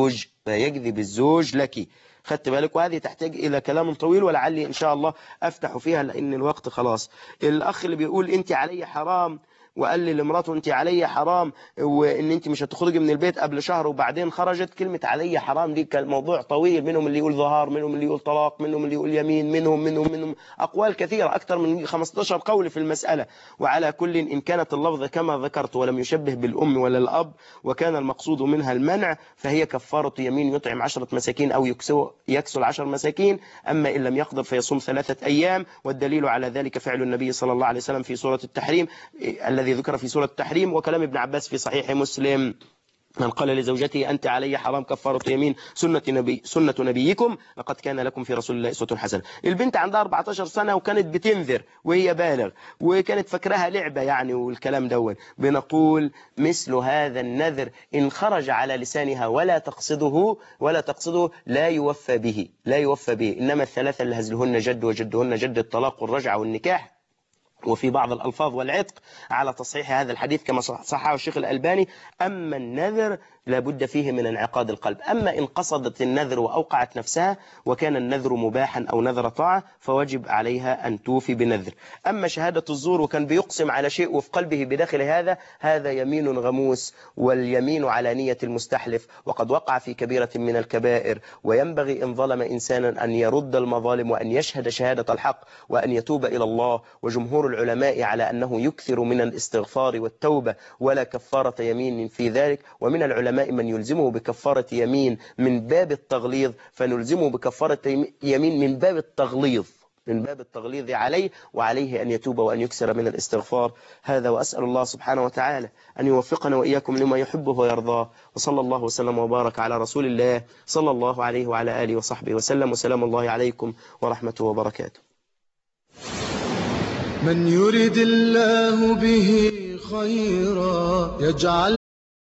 Speaker 1: الزوج لك. خدت بالك؟ وهذه تحتاج إلى كلام طويل، ولعلي إن شاء الله أفتح فيها لأن الوقت خلاص. الأخ اللي بيقول أنت علي حرام، وقال لي لمراته أنت علي حرام، وإن أنت مش هتخرجي من البيت قبل شهر وبعدين خرجت. كلمة علي حرام دي كان موضوع طويل، منهم اللي يقول ظهار، منهم اللي يقول طلاق، منهم اللي يقول يمين، منهم أقوال كثيرة، أكثر من 15 قول في المسألة. وعلى كل إن كانت اللفظة كما ذكرت ولم يشبه بالأم ولا الأب وكان المقصود منها المنع، فهي كفارة يمين يطعم 10 مساكين أو يكسل 10 مساكين. أما إن لم يقدر فيصوم 3 أيام. والدليل على ذلك فعل النبي صلى الله عليه وسلم في سورة التحريم الذي ذكر في سورة التحريم، وكلام ابن عباس في صحيح مسلم: من قال لزوجته أنت علي حرام كفارة يمين سنة نبيكم لقد كان لكم في رسول الله أسوة حسنة. البنت عندها 14 سنة وكانت بتنذر وهي بالغ، وكانت فكرها لعبة يعني والكلام دون. بنقول مثل هذا النذر إن خرج على لسانها ولا تقصده لا يوفى به. إنما الثلاثة اللي هزلهن جد وجدهن جد، الطلاق والرجعة والنكاح، وفي بعض الألفاظ والعتق، على تصحيح هذا الحديث كما صححه الشيخ الألباني. أما النذر لابد فيه من انعقاد القلب. أما إن قصدت النذر وأوقعت نفسها وكان النذر مباحا أو نذر طاعة فواجب عليها أن توفي بنذر. أما شهادة الزور وكان بيقسم على شيء وفي قلبه بداخل هذا يمين غموس، واليمين على نية المستحلف، وقد وقع في كبيرة من الكبائر. وينبغي إن ظلم إنسانا أن يرد المظالم وأن يشهد شهادة الحق وأن يتوب إلى الله. وجمهور العلماء على أنه يكثر من الاستغفار والتوبة ولا كفارة يمين في ذلك. ومن العلماء من يلزمه بكفارة يمين من باب التغليظ، فنلزمه بكفارة يمين من باب التغليظ عليه، وعليه أن يتوب وأن يكثر من الاستغفار. هذا، وأسأل الله سبحانه وتعالى أن يوفقنا وإياكم لما يحبه ويرضاه. وصلى الله وسلم وبارك على رسول الله صلى الله عليه وعلى آله وصحبه وسلم. وسلام الله عليكم ورحمته وبركاته.
Speaker 8: من يرد الله به خيرا يجعل